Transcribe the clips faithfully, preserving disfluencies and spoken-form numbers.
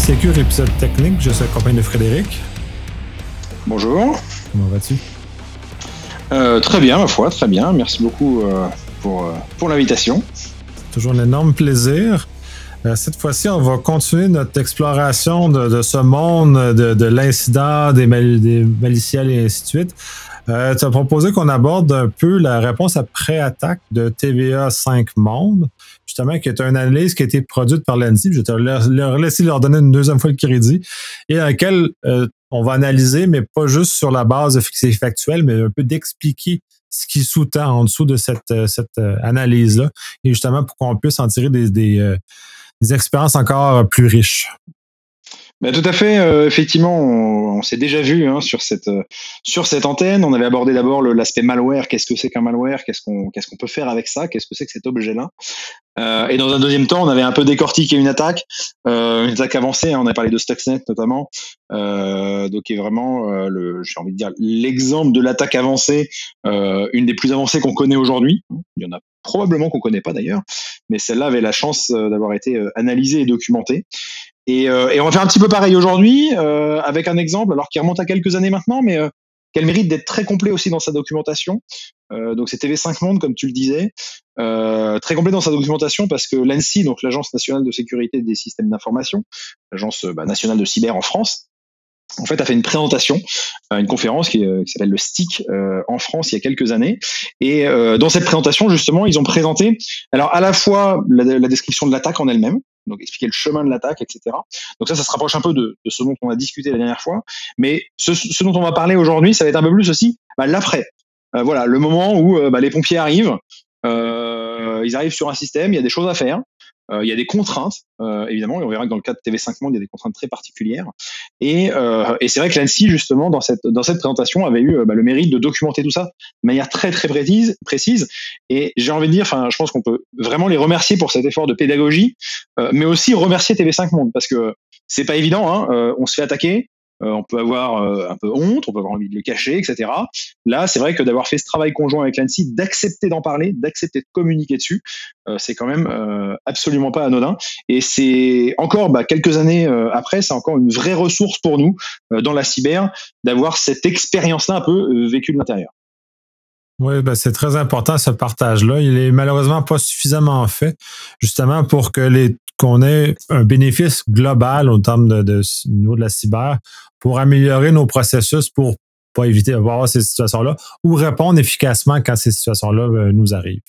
Sécur, épisode technique. Je suis accompagné de Frédéric. Bonjour. Comment vas-tu? Euh, très bien, ma foi, très bien. Merci beaucoup euh, pour, euh, pour l'invitation. C'est toujours un énorme plaisir. Euh, cette fois-ci, on va continuer notre exploration de, de ce monde, de, de l'incident, des, mal, des maliciels et ainsi de suite. Euh, tu as proposé qu'on aborde un peu la réponse à pré-attaque de T V A cinq Monde, justement, qui est une analyse qui a été produite par l'A N S I. Je vais te leur, leur laisser leur donner une deuxième fois le crédit, et dans laquelle euh, on va analyser, mais pas juste sur la base de faits factuels, mais un peu d'expliquer ce qui sous-tend en dessous de cette, cette analyse-là, et justement pour qu'on puisse en tirer des, des, euh, des expériences encore plus riches. Ben, tout à fait. Euh, effectivement, on, on s'est déjà vu hein, sur cette euh, sur cette antenne. On avait abordé d'abord le, l'aspect malware. Qu'est-ce que c'est qu'un malware? Qu'est-ce qu'on qu'est-ce qu'on peut faire avec ça? Qu'est-ce que c'est que cet objet-là? Euh, et dans un deuxième temps, on avait un peu décortiqué une attaque, euh, une attaque avancée. Hein, on a parlé de Stuxnet notamment, euh, donc qui est vraiment euh, le, j'ai envie de dire l'exemple de l'attaque avancée, euh, une des plus avancées qu'on connaît aujourd'hui. Il y en a probablement qu'on connaît pas d'ailleurs, mais celle-là avait la chance d'avoir été analysée et documentée. Et, euh, et on va faire un petit peu pareil aujourd'hui, euh, avec un exemple, alors qui remonte à quelques années maintenant, mais euh, qui a le mérite d'être très complet aussi dans sa documentation. Euh, donc c'est T V cinq Monde, comme tu le disais, euh, très complet dans sa documentation parce que l'A N S I, donc l'Agence nationale de sécurité des systèmes d'information, l'Agence bah, nationale de cyber en France, en fait, a fait une présentation, une conférence qui, euh, qui s'appelle le S T I C euh, en France il y a quelques années. Et euh, dans cette présentation, justement, ils ont présenté, alors à la fois la, la description de l'attaque en elle-même, donc expliquer le chemin de l'attaque, et cetera. Donc ça, ça se rapproche un peu de, de ce dont on a discuté la dernière fois. Mais ce, ce dont on va parler aujourd'hui, ça va être un peu plus aussi bah, l'après. Euh, voilà, le moment où euh, bah, les pompiers arrivent, euh, ils arrivent sur un système, il y a des choses à faire. Euh, il y a des contraintes, euh, évidemment, et on verra que dans le cas de T V cinq Monde, il y a des contraintes très particulières. Et, euh, et c'est vrai que l'A N S I, justement, dans cette, dans cette présentation, avait eu euh, bah, le mérite de documenter tout ça de manière très, très précise. précise. Et j'ai envie de dire, enfin, je pense qu'on peut vraiment les remercier pour cet effort de pédagogie, euh, mais aussi remercier T V cinq Monde, parce que c'est pas évident, hein, euh, on se fait attaquer, euh, on peut avoir euh, un peu honte, on peut avoir envie de le cacher, et cetera. Là, c'est vrai que d'avoir fait ce travail conjoint avec l'A N S I, d'accepter d'en parler, d'accepter de communiquer dessus, euh, c'est quand même euh, absolument pas anodin. Et c'est encore, bah, quelques années euh, après, c'est encore une vraie ressource pour nous euh, dans la cyber d'avoir cette expérience-là un peu euh, vécue de l'intérieur. Oui, ben c'est très important ce partage-là. Il est malheureusement pas suffisamment fait, justement pour que les qu'on ait un bénéfice global au terme de, de, de niveau de la cyber pour améliorer nos processus pour pas éviter d'avoir ces situations-là ou répondre efficacement quand ces situations-là euh, nous arrivent.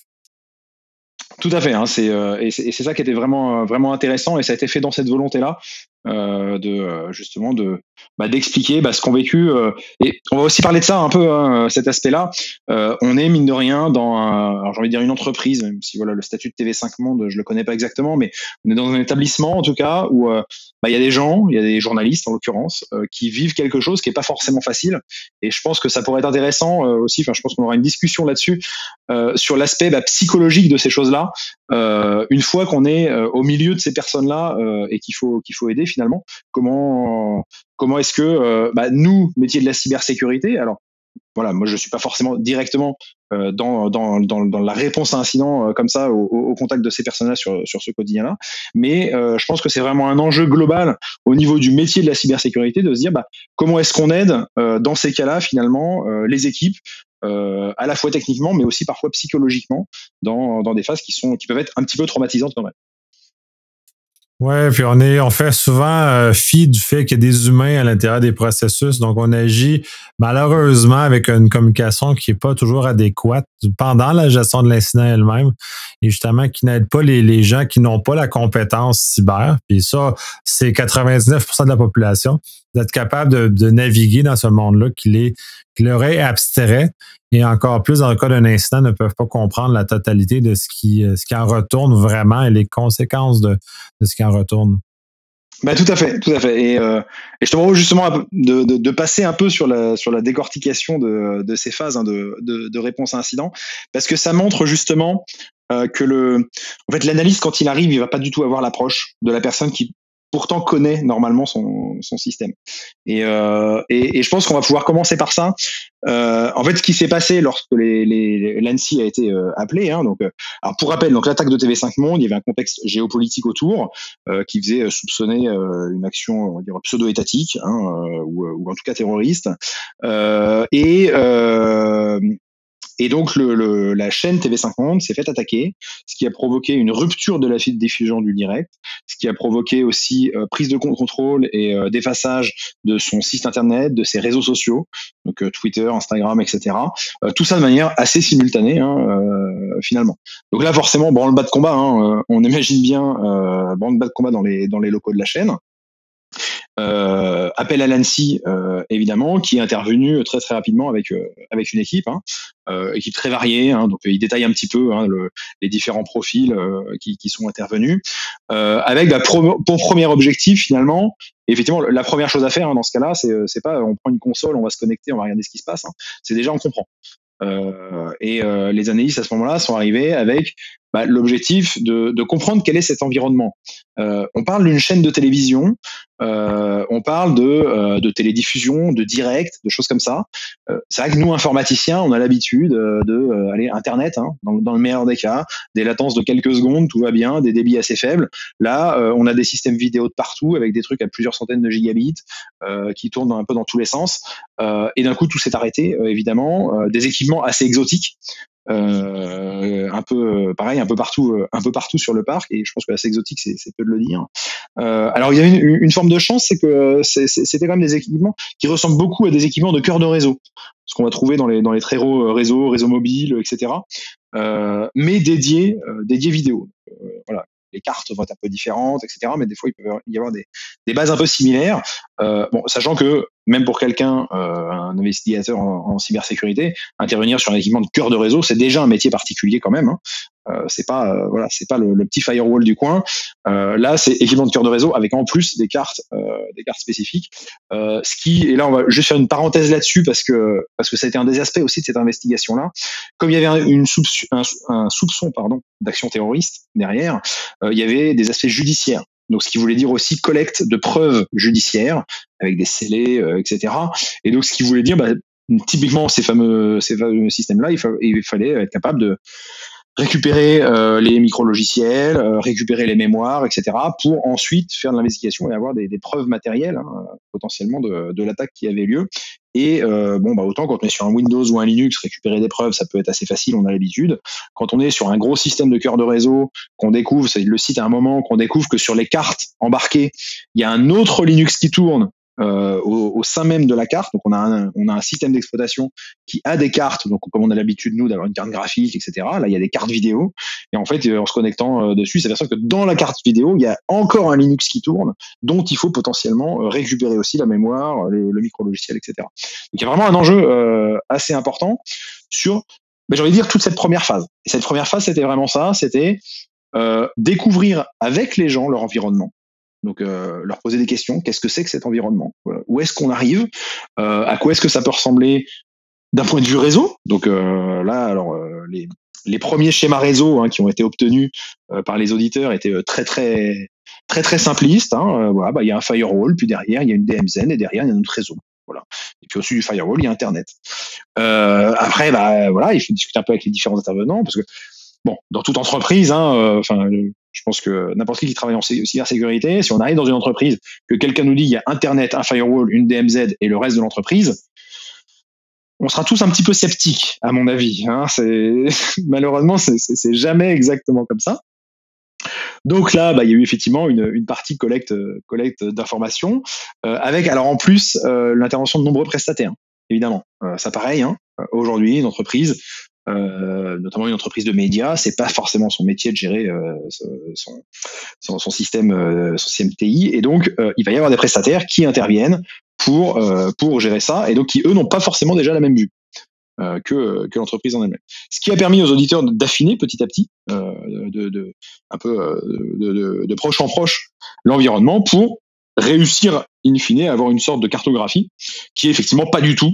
Tout à fait, hein, c'est, euh, et, c'est, et c'est ça qui était vraiment, vraiment intéressant, et ça a été fait dans cette volonté-là, euh, de euh, justement de bah, d'expliquer bah, ce qu'ont vécu. Euh, et on va aussi parler de ça un peu, hein, cet aspect-là. Euh, on est mine de rien dans, un, alors j'ai envie de dire une entreprise, même si voilà le statut de T V cinq Monde, je le connais pas exactement, mais on est dans un établissement en tout cas où euh, bah, il y a des gens, il y a des journalistes en l'occurrence, euh, qui vivent quelque chose qui est pas forcément facile. Et je pense que ça pourrait être intéressant euh, aussi. Enfin, je pense qu'on aura une discussion là-dessus euh, sur l'aspect bah, psychologique de ces choses-là. Euh, une fois qu'on est euh, au milieu de ces personnes-là euh, et qu'il faut qu'il faut aider finalement, comment comment est-ce que euh, bah, nous, métier de la cybersécurité, alors voilà, moi je suis pas forcément directement euh, dans, dans dans dans la réponse à un incident euh, comme ça au, au contact de ces personnes-là sur sur ce quotidien-là, mais euh, je pense que c'est vraiment un enjeu global au niveau du métier de la cybersécurité de se dire bah comment est-ce qu'on aide euh, dans ces cas-là finalement euh, les équipes. Euh, à la fois techniquement, mais aussi parfois psychologiquement, dans, dans des phases qui sont qui peuvent être un petit peu traumatisantes quand même. Ouais, puis on est, on fait souvent euh, fi du fait qu'il y a des humains à l'intérieur des processus, donc on agit malheureusement avec une communication qui est pas toujours adéquate pendant la gestion de l'incident elle-même, et justement qui n'aide pas les, les gens qui n'ont pas la compétence cyber. Puis ça, c'est quatre-vingt-dix-neuf pour cent de la population, d'être capable de, de naviguer dans ce monde-là qui, les, qui leur est abstrait. Et encore plus, dans le cas d'un incident, ne peuvent pas comprendre la totalité de ce qui, ce qui en retourne vraiment et les conséquences de, de ce qui en retourne. Bah, tout à fait, tout à fait. Et, euh, et je te propose justement de, de, de passer un peu sur la, sur la décortication de, de ces phases hein, de, de, de réponse à incident, parce que ça montre justement euh, que le, en fait, l'analyste, quand il arrive, il va pas du tout avoir l'approche de la personne qui pourtant connaît normalement son, son système. Et, euh, et, et je pense qu'on va pouvoir commencer par ça. Euh, en fait, ce qui s'est passé lorsque les, les, l'A N S I a été euh, appelé, hein, donc, euh, alors pour rappel, donc l'attaque de T V cinq Monde, il y avait un contexte géopolitique autour euh, qui faisait soupçonner euh, une action, on va dire pseudo-étatique, hein, euh, ou, ou en tout cas terroriste, euh, et euh, et donc le, le, la chaîne T V cinq Monde s'est fait attaquer, ce qui a provoqué une rupture de la diffusion du direct, ce qui a provoqué aussi euh, prise de contrôle et euh, d'effaçage de son site internet, de ses réseaux sociaux, donc euh, Twitter, Instagram, et cetera. Euh, tout ça de manière assez simultanée, hein, euh, finalement. Donc là, forcément, branle-bas de combat, hein, euh, on imagine bien euh, branle-bas de combat dans les, dans les locaux de la chaîne. Euh, appel à l'A N S I euh, évidemment, qui est intervenu très très rapidement avec euh, avec une équipe, hein, euh, équipe très variée, hein, donc il détaille un petit peu hein, le, les différents profils euh, qui, qui sont intervenus, euh, avec bah, pro, pour premier objectif finalement. Effectivement, la première chose à faire hein, dans ce cas-là, c'est c'est pas on prend une console, on va se connecter, on va regarder ce qui se passe. Hein, c'est déjà on comprend. Euh, et euh, les analystes à ce moment-là sont arrivés avec bah, l'objectif de, de comprendre quel est cet environnement. Euh, on parle d'une chaîne de télévision, euh, on parle de, euh, de télédiffusion, de direct, de choses comme ça. Euh, c'est vrai que nous, informaticiens, on a l'habitude euh, de euh, aller Internet, hein, dans, dans le meilleur des cas, des latences de quelques secondes, tout va bien, des débits assez faibles. Là, euh, on a des systèmes vidéo de partout avec des trucs à plusieurs centaines de gigabits euh, qui tournent un peu dans tous les sens. Euh, et d'un coup, tout s'est arrêté, euh, évidemment. Euh, des équipements assez exotiques. Euh, un peu pareil, un peu partout, un peu partout sur le parc, et je pense que assez exotique, c'est, c'est peu de le dire. Euh, alors il y avait une, une forme de chance, c'est que c'est, c'est, c'était quand même des équipements qui ressemblent beaucoup à des équipements de cœur de réseau, ce qu'on va trouver dans les dans les très gros réseaux, réseaux mobiles, et cetera. Euh, mais dédiés, euh, dédiés vidéo. Euh, voilà. Les cartes vont être un peu différentes, et cetera. Mais des fois, il peut y avoir des, des bases un peu similaires. Euh, bon, sachant que même pour quelqu'un, euh, un investigateur en, en cybersécurité, intervenir sur un équipement de cœur de réseau, c'est déjà un métier particulier quand même. Hein. Euh, c'est pas, euh, voilà, c'est pas le, le petit firewall du coin. Euh, là, c'est équipement de cœur de réseau avec en plus des cartes, euh, des cartes spécifiques. Euh, ce qui, et là, on va juste faire une parenthèse là-dessus parce que parce que ça a été un des aspects aussi de cette investigation-là. Comme il y avait une soupçon, un, un soupçon, pardon, d'action terroriste derrière, euh, il y avait des aspects judiciaires. Donc, ce qui voulait dire aussi collecte de preuves judiciaires avec des scellés, euh, et cetera. Et donc, ce qui voulait dire, bah, typiquement, ces fameux, ces fameux systèmes-là, il, fa- il fallait être capable de récupérer euh, les micro-logiciels, euh, récupérer les mémoires, et cetera, pour ensuite faire de l'investigation et avoir des, des preuves matérielles, hein, potentiellement, de, de l'attaque qui avait lieu. Et euh, bon, bah autant quand on est sur un Windows ou un Linux, récupérer des preuves, ça peut être assez facile, on a l'habitude. Quand on est sur un gros système de cœur de réseau, qu'on découvre, c'est le site à un moment, qu'on découvre que sur les cartes embarquées, il y a un autre Linux qui tourne, Euh, au, au sein même de la carte. Donc on a un, on a un système d'exploitation qui a des cartes, donc comme on a l'habitude nous d'avoir une carte graphique, et cetera. Là il y a des cartes vidéo, et en fait en se connectant dessus, ça s'aperçoit que dans la carte vidéo il y a encore un Linux qui tourne, dont il faut potentiellement récupérer aussi la mémoire, le, le micro-logiciel, et cetera. Donc il y a vraiment un enjeu euh, assez important sur, ben, j'ai envie de dire, toute cette première phase. Et cette première phase, c'était vraiment ça, c'était euh, découvrir avec les gens leur environnement. Donc, euh, leur poser des questions. Qu'est-ce que c'est que cet environnement ? Où est-ce qu'on arrive ? euh, À quoi est-ce que ça peut ressembler d'un point de vue réseau ? Donc euh, là, alors euh, les, les premiers schémas réseau hein, qui ont été obtenus euh, par les auditeurs étaient très très très très simplistes. Hein. Euh, voilà, bah il y a un firewall, puis derrière il y a une D M Z et derrière il y a un autre réseau. Voilà. Et puis au-dessus du firewall, il y a Internet. Euh, après, bah voilà, il faut discuter un peu avec les différents intervenants parce que bon, dans toute entreprise, hein, enfin. Euh, Je pense que n'importe qui qui travaille en cybersécurité, si on arrive dans une entreprise, que quelqu'un nous dit il y a Internet, un firewall, une D M Z et le reste de l'entreprise, on sera tous un petit peu sceptiques, à mon avis. Hein. C'est malheureusement, c'est, c'est, c'est jamais exactement comme ça. Donc là, bah, il y a eu effectivement une, une partie collecte, collecte d'informations, euh, avec alors en plus euh, l'intervention de nombreux prestataires. Évidemment, euh, ça pareil. Hein, aujourd'hui, une entreprise. Euh, notamment une entreprise de médias, c'est pas forcément son métier de gérer euh, son, son, son système, euh, son système T I, et donc euh, il va y avoir des prestataires qui interviennent pour euh, pour gérer ça, et donc qui eux n'ont pas forcément déjà la même vue euh, que que l'entreprise en elle-même. Ce qui a permis aux auditeurs d'affiner petit à petit, euh, de, de un peu de, de, de proche en proche l'environnement pour réussir in fine à avoir une sorte de cartographie qui est effectivement pas du tout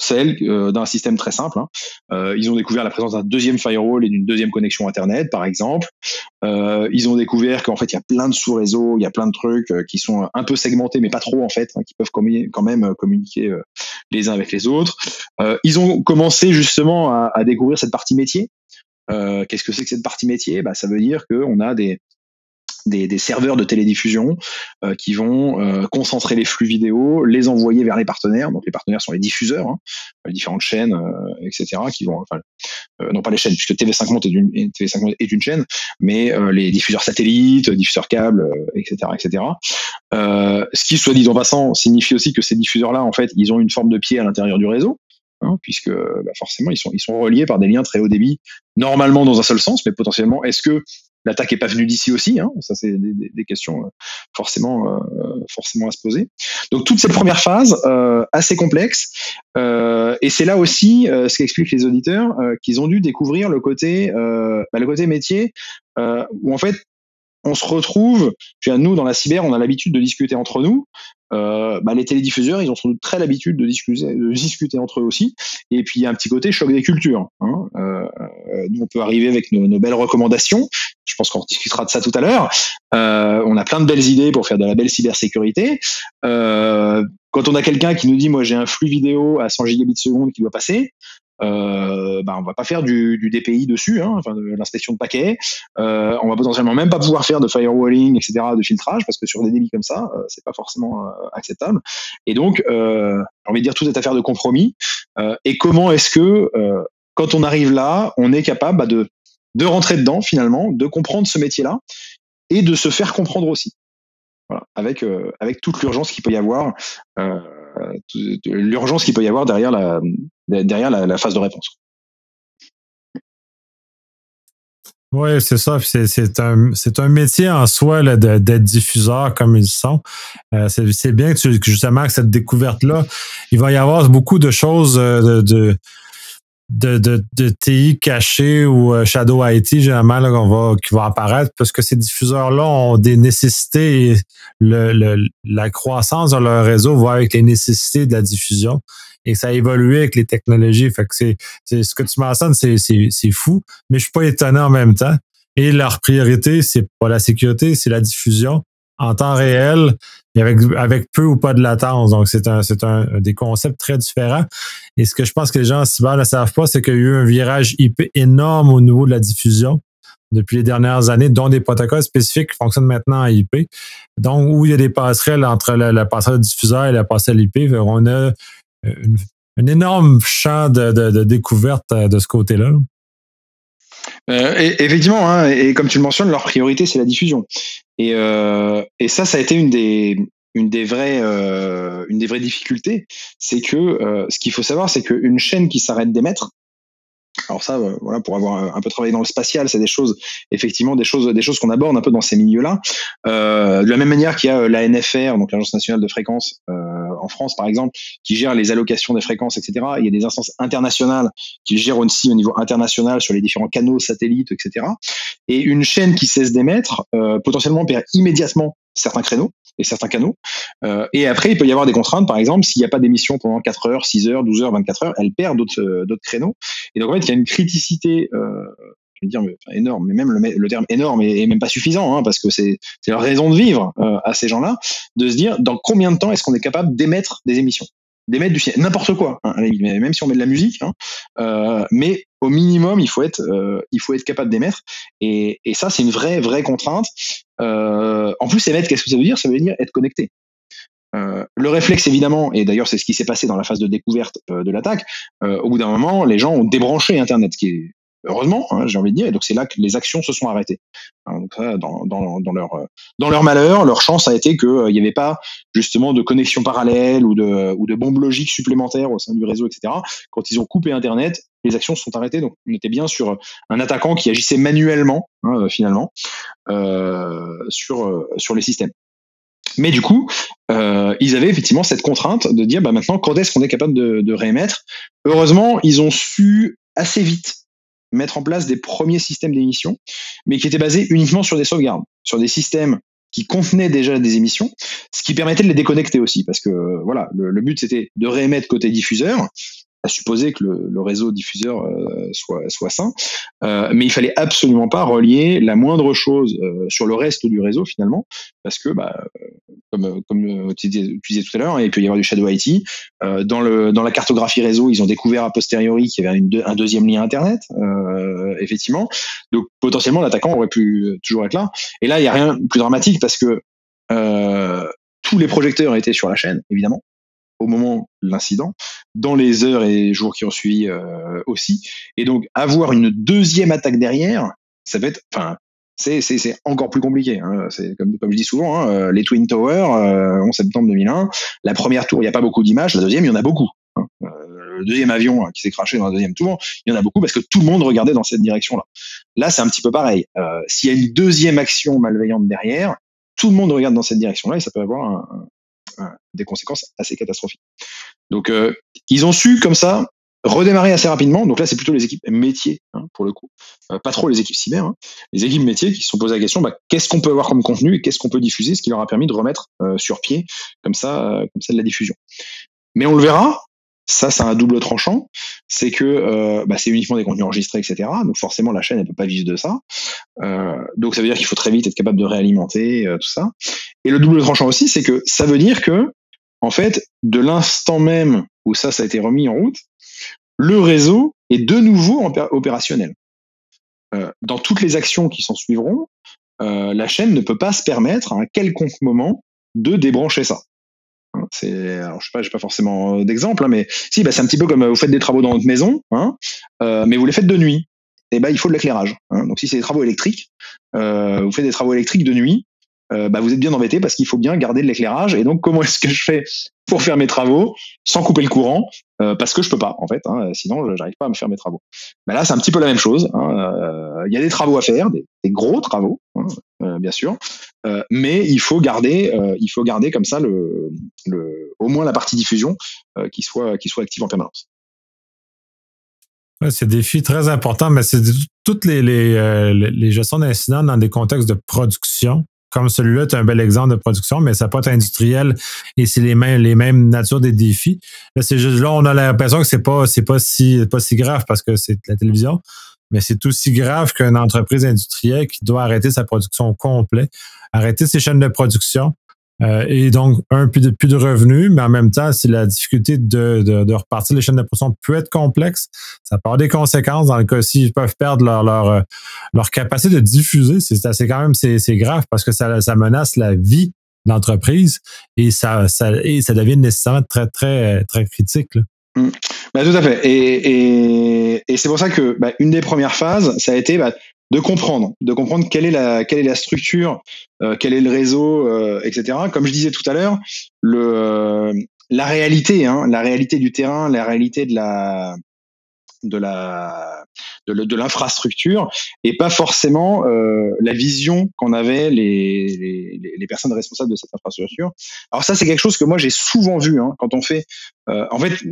celle euh, d'un système très simple. Hein. Euh, ils ont découvert la présence d'un deuxième firewall et d'une deuxième connexion Internet, par exemple. Euh, ils ont découvert qu'en fait, il y a plein de sous-réseaux, il y a plein de trucs euh, qui sont un peu segmentés, mais pas trop en fait, hein, qui peuvent commu- quand même euh, communiquer euh, les uns avec les autres. Euh, ils ont commencé justement à, à découvrir cette partie métier. Euh, qu'est-ce que c'est que cette partie métier? Bah, ça veut dire qu'on a des des, des serveurs de télédiffusion euh, qui vont euh, concentrer les flux vidéo, les envoyer vers les partenaires. Donc les partenaires sont les diffuseurs, hein, les différentes chaînes, euh, et cetera. Qui vont, enfin, euh, non pas les chaînes, puisque T V cinq Monde est une, T V cinq Monde est une chaîne, mais euh, les diffuseurs satellites, diffuseurs câbles, euh, et cetera, et cetera. Euh, ce qui, soit dit en passant, signifie aussi que ces diffuseurs-là, en fait, ils ont une forme de pied à l'intérieur du réseau. Hein, puisque bah, forcément ils sont ils sont reliés par des liens très haut débit, normalement dans un seul sens, mais potentiellement est-ce que l'attaque est pas venue d'ici aussi, hein, ça c'est des, des, des questions euh, forcément euh, forcément à se poser. Donc toute cette première phase euh, assez complexe, euh, et c'est là aussi euh, ce qu'expliquent les auditeurs euh, qu'ils ont dû découvrir le côté euh, bah, le côté métier euh, où en fait on se retrouve, nous dans la cyber, on a l'habitude de discuter entre nous. Euh, bah, les télédiffuseurs, ils ont sans doute très l'habitude de discuter, de discuter entre eux aussi. Et puis il y a un petit côté choc des cultures. Hein. Euh, nous, on peut arriver avec nos, nos belles recommandations. Je pense qu'on discutera de ça tout à l'heure. Euh, on a plein de belles idées pour faire de la belle cybersécurité. Euh, quand on a quelqu'un qui nous dit, moi j'ai un flux vidéo à cent gigabits seconde qui doit passer, euh, bah, on va pas faire du, du D P I dessus, hein, enfin de l'inspection de paquets. Euh, on va potentiellement même pas pouvoir faire de firewalling, et cetera, de filtrage, parce que sur des débits comme ça, euh, c'est pas forcément euh, acceptable. Et donc, euh, j'ai envie de dire, tout est affaire de compromis. Euh, et comment est-ce que, euh, quand on arrive là, on est capable bah, de de rentrer dedans finalement, de comprendre ce métier-là et de se faire comprendre aussi. Voilà, avec euh, avec toute l'urgence qu'il peut y avoir, euh, l'urgence qu'il peut y avoir derrière la derrière la, la phase de réponse. Oui, c'est ça. C'est, c'est, un, c'est un métier en soi là, de, d'être diffuseur comme ils sont. Euh, c'est, c'est bien que, tu, que justement que cette découverte-là, il va y avoir beaucoup de choses de, de, de, de, de T I cachées ou euh, Shadow I T, généralement, là, qu'on va, qui va apparaître parce que ces diffuseurs-là ont des nécessités et le, le, la croissance de leur réseau va avec les nécessités de la diffusion et ça a évolué avec les technologies. Fait que c'est, c'est ce que tu mentionnes, c'est, c'est, c'est fou, mais je suis pas étonné en même temps. Et leur priorité, c'est pas la sécurité, c'est la diffusion en temps réel et avec, avec peu ou pas de latence. Donc, c'est un, c'est un, des concepts très différents. Et ce que je pense que les gens en cyber ne savent pas, c'est qu'il y a eu un virage I P énorme au niveau de la diffusion depuis les dernières années, dont des protocoles spécifiques qui fonctionnent maintenant en I P. Donc, où il y a des passerelles entre la, la passerelle diffuseur et la passerelle I P, on a une, un énorme champ de, de, de découverte de ce côté-là. Euh, et, effectivement, hein, et comme tu le mentionnes, leur priorité, c'est la diffusion. Et, euh, et ça, ça a été une des, une des vraies, euh, une des vraies difficultés. C'est que euh, ce qu'il faut savoir, c'est qu'une chaîne qui s'arrête d'émettre, alors ça, euh, voilà, pour avoir un peu travaillé dans le spatial, c'est des choses, effectivement, des choses, des choses qu'on aborde un peu dans ces milieux-là. Euh, de la même manière qu'il y a l'A N F R, donc l'Agence nationale de fréquences euh, en France, par exemple, qui gère les allocations des fréquences, et cetera. Il y a des instances internationales qui gèrent aussi au niveau international sur les différents canaux, satellites, et cetera. Et une chaîne qui cesse d'émettre, euh, potentiellement perd immédiatement certains créneaux et certains canaux. Euh, et après, il peut y avoir des contraintes, par exemple, s'il n'y a pas d'émission pendant quatre heures, six heures, douze heures, vingt-quatre heures, elle perd d'autres, euh, d'autres créneaux. Et donc, en fait, il y a une criticité, euh, je vais dire, enfin, énorme, mais même le, le terme énorme est, est même pas suffisant, hein, parce que c'est, c'est leur raison de vivre euh, à ces gens-là, de se dire dans combien de temps est-ce qu'on est capable d'émettre des émissions, d'émettre du cinéma, n'importe quoi, hein, même si on met de la musique, hein, euh, mais au minimum, il faut être, euh, il faut être capable d'émettre. Et, et ça, c'est une vraie, vraie contrainte. Euh, en plus, émettre, qu'est-ce que ça veut dire? Ça veut dire être connecté. Euh, le réflexe, évidemment, et d'ailleurs c'est ce qui s'est passé dans la phase de découverte euh, de l'attaque, euh, au bout d'un moment, les gens ont débranché Internet, ce qui est heureusement, hein, j'ai envie de dire, et donc c'est là que les actions se sont arrêtées. Hein, donc ça, dans, dans, dans, leur, dans leur malheur, leur chance a été qu'il n'y euh, avait pas justement de connexion parallèle ou de, ou de bombes logiques supplémentaires au sein du réseau, et cetera. Quand ils ont coupé Internet, les actions se sont arrêtées, donc on était bien sur un attaquant qui agissait manuellement, hein, finalement, euh, sur, euh, sur les systèmes. Mais du coup, euh, ils avaient effectivement cette contrainte de dire bah maintenant quand est-ce qu'on est capable de, de réémettre. Heureusement, ils ont su assez vite mettre en place des premiers systèmes d'émission, mais qui étaient basés uniquement sur des sauvegardes, sur des systèmes qui contenaient déjà des émissions, ce qui permettait de les déconnecter aussi, parce que voilà, le, le but c'était de réémettre côté diffuseur, à supposer que le, le réseau diffuseur euh, soit, soit sain, euh, mais il fallait absolument pas relier la moindre chose euh, sur le reste du réseau finalement, parce que bah, comme, comme tu, disais, tu disais tout à l'heure, il peut y avoir du shadow I T. Euh, dans, le, dans la cartographie réseau, ils ont découvert a posteriori qu'il y avait une, un deuxième lien Internet, euh, effectivement. Donc potentiellement, l'attaquant aurait pu toujours être là. Et là, il n'y a rien de plus dramatique parce que euh, tous les projecteurs étaient sur la chaîne, évidemment, au moment de l'incident, dans les heures et jours qui ont suivi euh, aussi. Et donc, avoir une deuxième attaque derrière, ça va être... Enfin, c'est, c'est, c'est encore plus compliqué. Hein. C'est comme, comme je dis souvent, hein, les Twin Towers, euh, onze septembre deux mille un, la première tour, il n'y a pas beaucoup d'images, la deuxième, il y en a beaucoup. Hein. Euh, le deuxième avion hein, qui s'est crashé dans la deuxième tour, il y en a beaucoup parce que tout le monde regardait dans cette direction-là. Là, c'est un petit peu pareil. Euh, s'il y a une deuxième action malveillante derrière, tout le monde regarde dans cette direction-là et ça peut avoir un, un, des conséquences assez catastrophiques. Donc, euh, ils ont su, comme ça, redémarrer assez rapidement. Donc là, c'est plutôt les équipes métiers, hein, pour le coup. Euh, pas trop les équipes cyber. Hein. Les équipes métiers qui se sont posées la question, bah, qu'est-ce qu'on peut avoir comme contenu et qu'est-ce qu'on peut diffuser, ce qui leur a permis de remettre euh, sur pied, comme ça, euh, comme ça, de la diffusion. Mais on le verra, ça, c'est un double tranchant. C'est que euh, bah, c'est uniquement des contenus enregistrés, et cetera. Donc forcément, la chaîne, elle peut pas vivre de ça. Euh, donc ça veut dire qu'il faut très vite être capable de réalimenter euh, tout ça. Et le double tranchant aussi, c'est que ça veut dire que, en fait, de l'instant même où ça, ça a été remis en route, le réseau est de nouveau opérationnel. Euh, dans toutes les actions qui s'en suivront, euh, la chaîne ne peut pas se permettre à un quelconque moment de débrancher ça. C'est, alors je sais pas, j'ai pas forcément d'exemple, hein, mais si, bah c'est un petit peu comme vous faites des travaux dans votre maison, hein, euh, mais vous les faites de nuit. Et ben bah, il faut de l'éclairage. Hein. Donc si c'est des travaux électriques, euh, vous faites des travaux électriques de nuit, euh, bah vous êtes bien embêté parce qu'il faut bien garder de l'éclairage. Et donc comment est-ce que je fais pour faire mes travaux sans couper le courant, euh, parce que je peux pas en fait, hein, sinon j'arrive pas à me faire mes travaux. Bah là c'est un petit peu la même chose. Il hein. euh, y a des travaux à faire, des, des gros travaux, hein, euh, bien sûr, euh, mais il faut garder, euh, il faut garder comme ça le, le, au moins la partie diffusion euh, qui soit, qui soit active en permanence. Ouais, c'est des défis très importants, mais c'est toutes les, les, euh, les gestions d'incidents dans des contextes de production. Comme celui-là, tu as un bel exemple de production, mais ça peut être industriel et c'est les mêmes, les mêmes natures des défis. Là, c'est juste, là, on a l'impression que c'est pas, c'est pas si, pas si grave parce que c'est de la télévision, mais c'est aussi grave qu'une entreprise industrielle qui doit arrêter sa production au complet, arrêter ses chaînes de production. Euh, et donc, un, plus de, plus de revenus, mais en même temps, si la difficulté de, de, de repartir les chaînes de production peut être complexe, ça peut avoir des conséquences dans le cas si ils peuvent perdre leur, leur, leur capacité de diffuser. C'est, c'est quand même c'est, c'est grave parce que ça, ça menace la vie de l'entreprise et ça, ça, et ça devient nécessairement très, très, très critique. Là. Mmh. Bah, tout à fait. Et, et, et c'est pour ça que bah, une des premières phases, ça a été bah, de comprendre, de comprendre quelle est la, quelle est la structure, euh, quel est le réseau, euh, et cetera. Comme je disais tout à l'heure, le, euh, la réalité, hein, la réalité du terrain, la réalité de la, de la, de, de l'infrastructure, et pas forcément euh, la vision qu'en avaient les, les, les personnes responsables de cette infrastructure. Alors ça, c'est quelque chose que moi j'ai souvent vu hein, quand on fait, euh, en fait.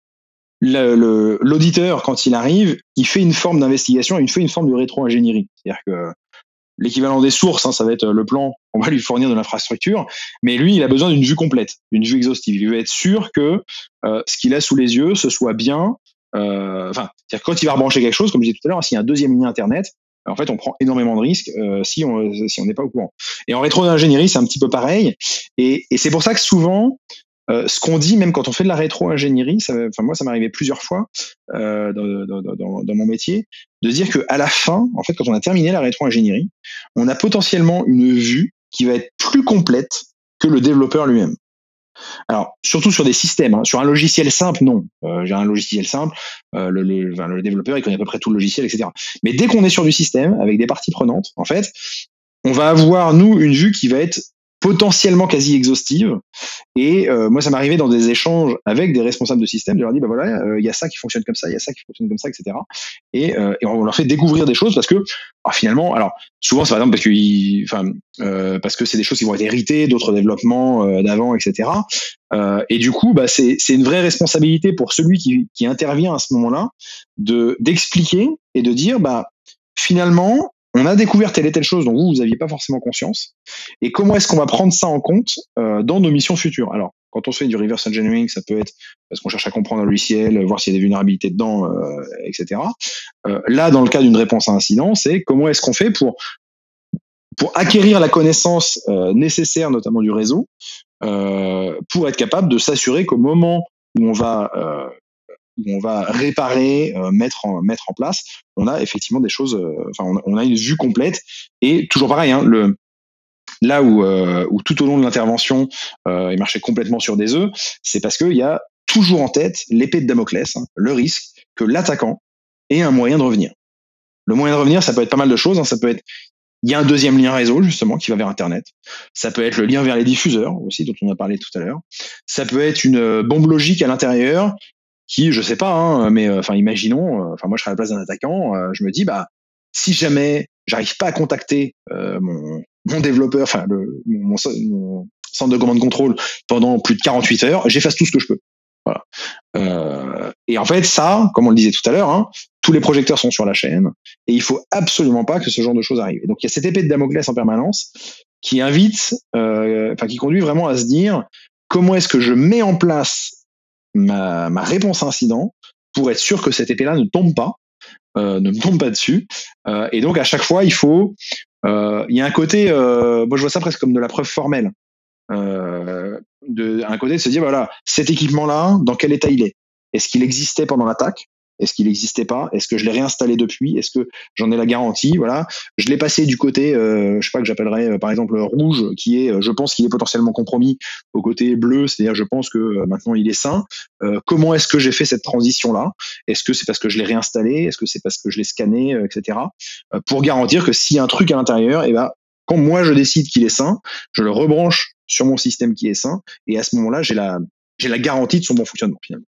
Le, le, l'auditeur, quand il arrive, il fait une forme d'investigation, il fait une forme de rétro-ingénierie. C'est-à-dire que l'équivalent des sources, hein, ça va être le plan, on va lui fournir de l'infrastructure, mais lui, il a besoin d'une vue complète, d'une vue exhaustive. Il veut être sûr que euh, ce qu'il a sous les yeux, ce soit bien. Euh, enfin, c'est-à-dire que quand il va rebrancher quelque chose, comme je disais tout à l'heure, s'il y a un deuxième lien Internet, en fait, on prend énormément de risques euh, si on si on n'est pas au courant. Et en rétro-ingénierie, c'est un petit peu pareil. Et, et c'est pour ça que souvent, Euh, ce qu'on dit, même quand on fait de la rétro-ingénierie, ça, enfin moi, ça m'est arrivé plusieurs fois euh, dans, dans, dans, dans mon métier, de dire que à la fin, en fait, quand on a terminé la rétro-ingénierie, on a potentiellement une vue qui va être plus complète que le développeur lui-même. Alors, surtout sur des systèmes, hein. Sur un logiciel simple, non. Euh, j'ai un logiciel simple, euh, le, le, enfin, le développeur, il connaît à peu près tout le logiciel, et cetera. Mais dès qu'on est sur du système, avec des parties prenantes, en fait, on va avoir, nous, une vue qui va être potentiellement quasi exhaustive. Et euh, moi, ça m'arrivait dans des échanges avec des responsables de système, de leur dire, bah voilà, il euh, y a ça qui fonctionne comme ça, il y a ça qui fonctionne comme ça, et cetera. Et, euh, et on leur fait découvrir des choses parce que, alors, finalement, alors souvent c'est par exemple parce que, enfin, euh, parce que c'est des choses qui vont être héritées d'autres développements euh, d'avant, et cetera. Euh, et du coup, bah c'est c'est une vraie responsabilité pour celui qui qui intervient à ce moment-là de d'expliquer et de dire, bah finalement, on a découvert telle et telle chose dont vous, vous n'aviez pas forcément conscience. Et comment est-ce qu'on va prendre ça en compte euh, dans nos missions futures? Alors, quand on fait du reverse engineering, ça peut être parce qu'on cherche à comprendre un logiciel, voir s'il y a des vulnérabilités dedans, euh, et cetera. Euh, là, dans le cas d'une réponse à incident, c'est comment est-ce qu'on fait pour pour acquérir la connaissance euh, nécessaire, notamment du réseau, euh, pour être capable de s'assurer qu'au moment où on va euh, où on va réparer, euh, mettre en mettre en place, on a effectivement des choses, euh, enfin on, on a une vue complète. Et toujours pareil, hein, le là où euh, où tout au long de l'intervention, euh, il marchait complètement sur des œufs, c'est parce qu'il y a toujours en tête l'épée de Damoclès, hein, le risque que l'attaquant ait un moyen de revenir. Le moyen de revenir, ça peut être pas mal de choses, hein, ça peut être il y a un deuxième lien réseau, justement, qui va vers Internet. Ça peut être le lien vers les diffuseurs, aussi, dont on a parlé tout à l'heure. Ça peut être une bombe logique à l'intérieur, qui, je sais pas, hein, mais euh, enfin, imaginons, euh, enfin, moi, je serais à la place d'un attaquant, euh, je me dis, bah, si jamais j'arrive pas à contacter euh, mon, mon développeur, enfin, le, mon, mon, mon centre de commande contrôle pendant plus de quarante-huit heures, j'efface tout ce que je peux. Voilà. Euh, et en fait, ça, comme on le disait tout à l'heure, hein, tous les projecteurs sont sur la chaîne et il faut absolument pas que ce genre de choses arrive. Et donc il y a cette épée de Damoclès en permanence qui invite, euh, enfin qui conduit vraiment à se dire comment est-ce que je mets en place ma, ma réponse à incident pour être sûr que cette épée-là ne tombe pas, euh, ne me tombe pas dessus. Euh, et donc à chaque fois, il faut, euh, il y a un côté, euh, moi je vois ça presque comme de la preuve formelle. Euh, de un côté de se dire voilà, cet équipement là dans quel état il est, est-ce qu'il existait pendant l'attaque, est-ce qu'il n'existait pas, est-ce que je l'ai réinstallé depuis, est-ce que j'en ai la garantie, voilà, je l'ai passé du côté euh, je sais pas que j'appellerais euh, par exemple rouge qui est euh, je pense qu'il est potentiellement compromis au côté bleu, c'est-à-dire je pense que euh, maintenant il est sain. Euh, comment est-ce que j'ai fait cette transition là, est-ce que c'est parce que je l'ai réinstallé, est-ce que c'est parce que je l'ai scanné, euh, etc. Euh, pour garantir que s'il y a un truc à l'intérieur, et ben quand moi je décide qu'il est sain, je le rebranche sur mon système qui est sain, et à ce moment-là, j'ai la, j'ai la garantie de son bon fonctionnement, finalement.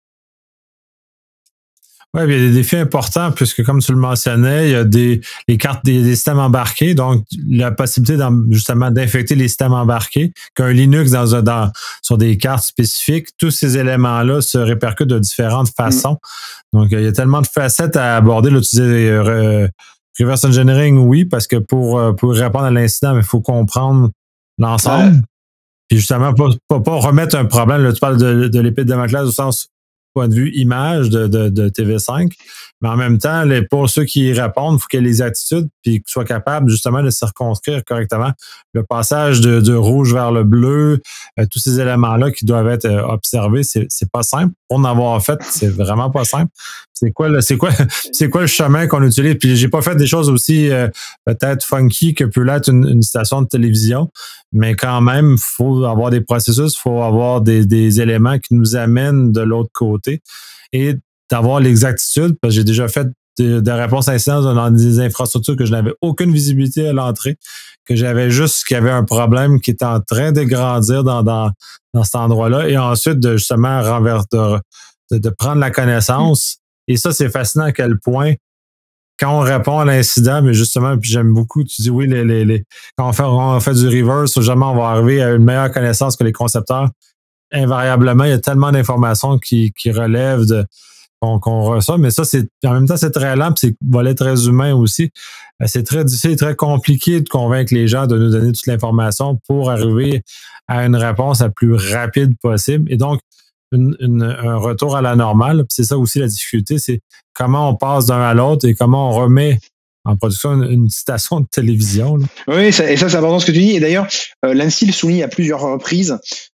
Oui, il y a des défis importants puisque, comme tu le mentionnais, il y a des les cartes des, des systèmes embarqués, donc la possibilité justement d'infecter les systèmes embarqués, qu'un Linux dans, un, dans sur des cartes spécifiques, tous ces éléments-là se répercutent de différentes façons. Mmh. Donc, il y a tellement de facettes à aborder. Là, tu disais euh, reverse engineering, oui, parce que pour, pour répondre à l'incident, il faut comprendre l'ensemble. Ouais. Puis justement, pas, pas, pas remettre un problème. Là, tu parles de, de l'épée de Damoclès au sens point de vue image de, de, de T V cinq, mais en même temps, les, pour ceux qui y répondent, il faut qu'il y ait les attitudes puis qu'ils soient capables justement de circonscrire correctement le passage de, de rouge vers le bleu, euh, tous ces éléments-là qui doivent être euh, observés, c'est, c'est pas simple. Pour en avoir fait, c'est vraiment pas simple. C'est quoi le, c'est quoi, c'est quoi le chemin qu'on utilise? Puis j'ai pas fait des choses aussi euh, peut-être funky que peut l'être une, une station de télévision, mais quand même, il faut avoir des processus, il faut avoir des, des éléments qui nous amènent de l'autre côté et d'avoir l'exactitude, parce que j'ai déjà fait des de réponses à incidents dans des infrastructures que je n'avais aucune visibilité à l'entrée, que j'avais juste qu'il y avait un problème qui était en train de grandir dans, dans, dans cet endroit-là, et ensuite de justement renverser, de, de, de prendre la connaissance. Et ça, c'est fascinant à quel point quand on répond à l'incident, mais justement, puis j'aime beaucoup, tu dis oui, les, les, les, quand on fait, on fait du reverse, jamais on va arriver à une meilleure connaissance que les concepteurs. Invariablement, il y a tellement d'informations qui, qui relèvent de qu'on, qu'on reçoit, mais ça, c'est en même temps, c'est très lent, puis c'est volet très humain aussi. C'est très difficile, très compliqué de convaincre les gens de nous donner toute l'information pour arriver à une réponse la plus rapide possible. Et donc, Une, une, un retour à la normale. C'est ça aussi la difficulté, c'est comment on passe d'un à l'autre et comment on remet en production une, une station de télévision. Là. Oui, ça, et ça c'est important ce que tu dis. Et d'ailleurs, euh, l'ANSSI le souligne à plusieurs reprises,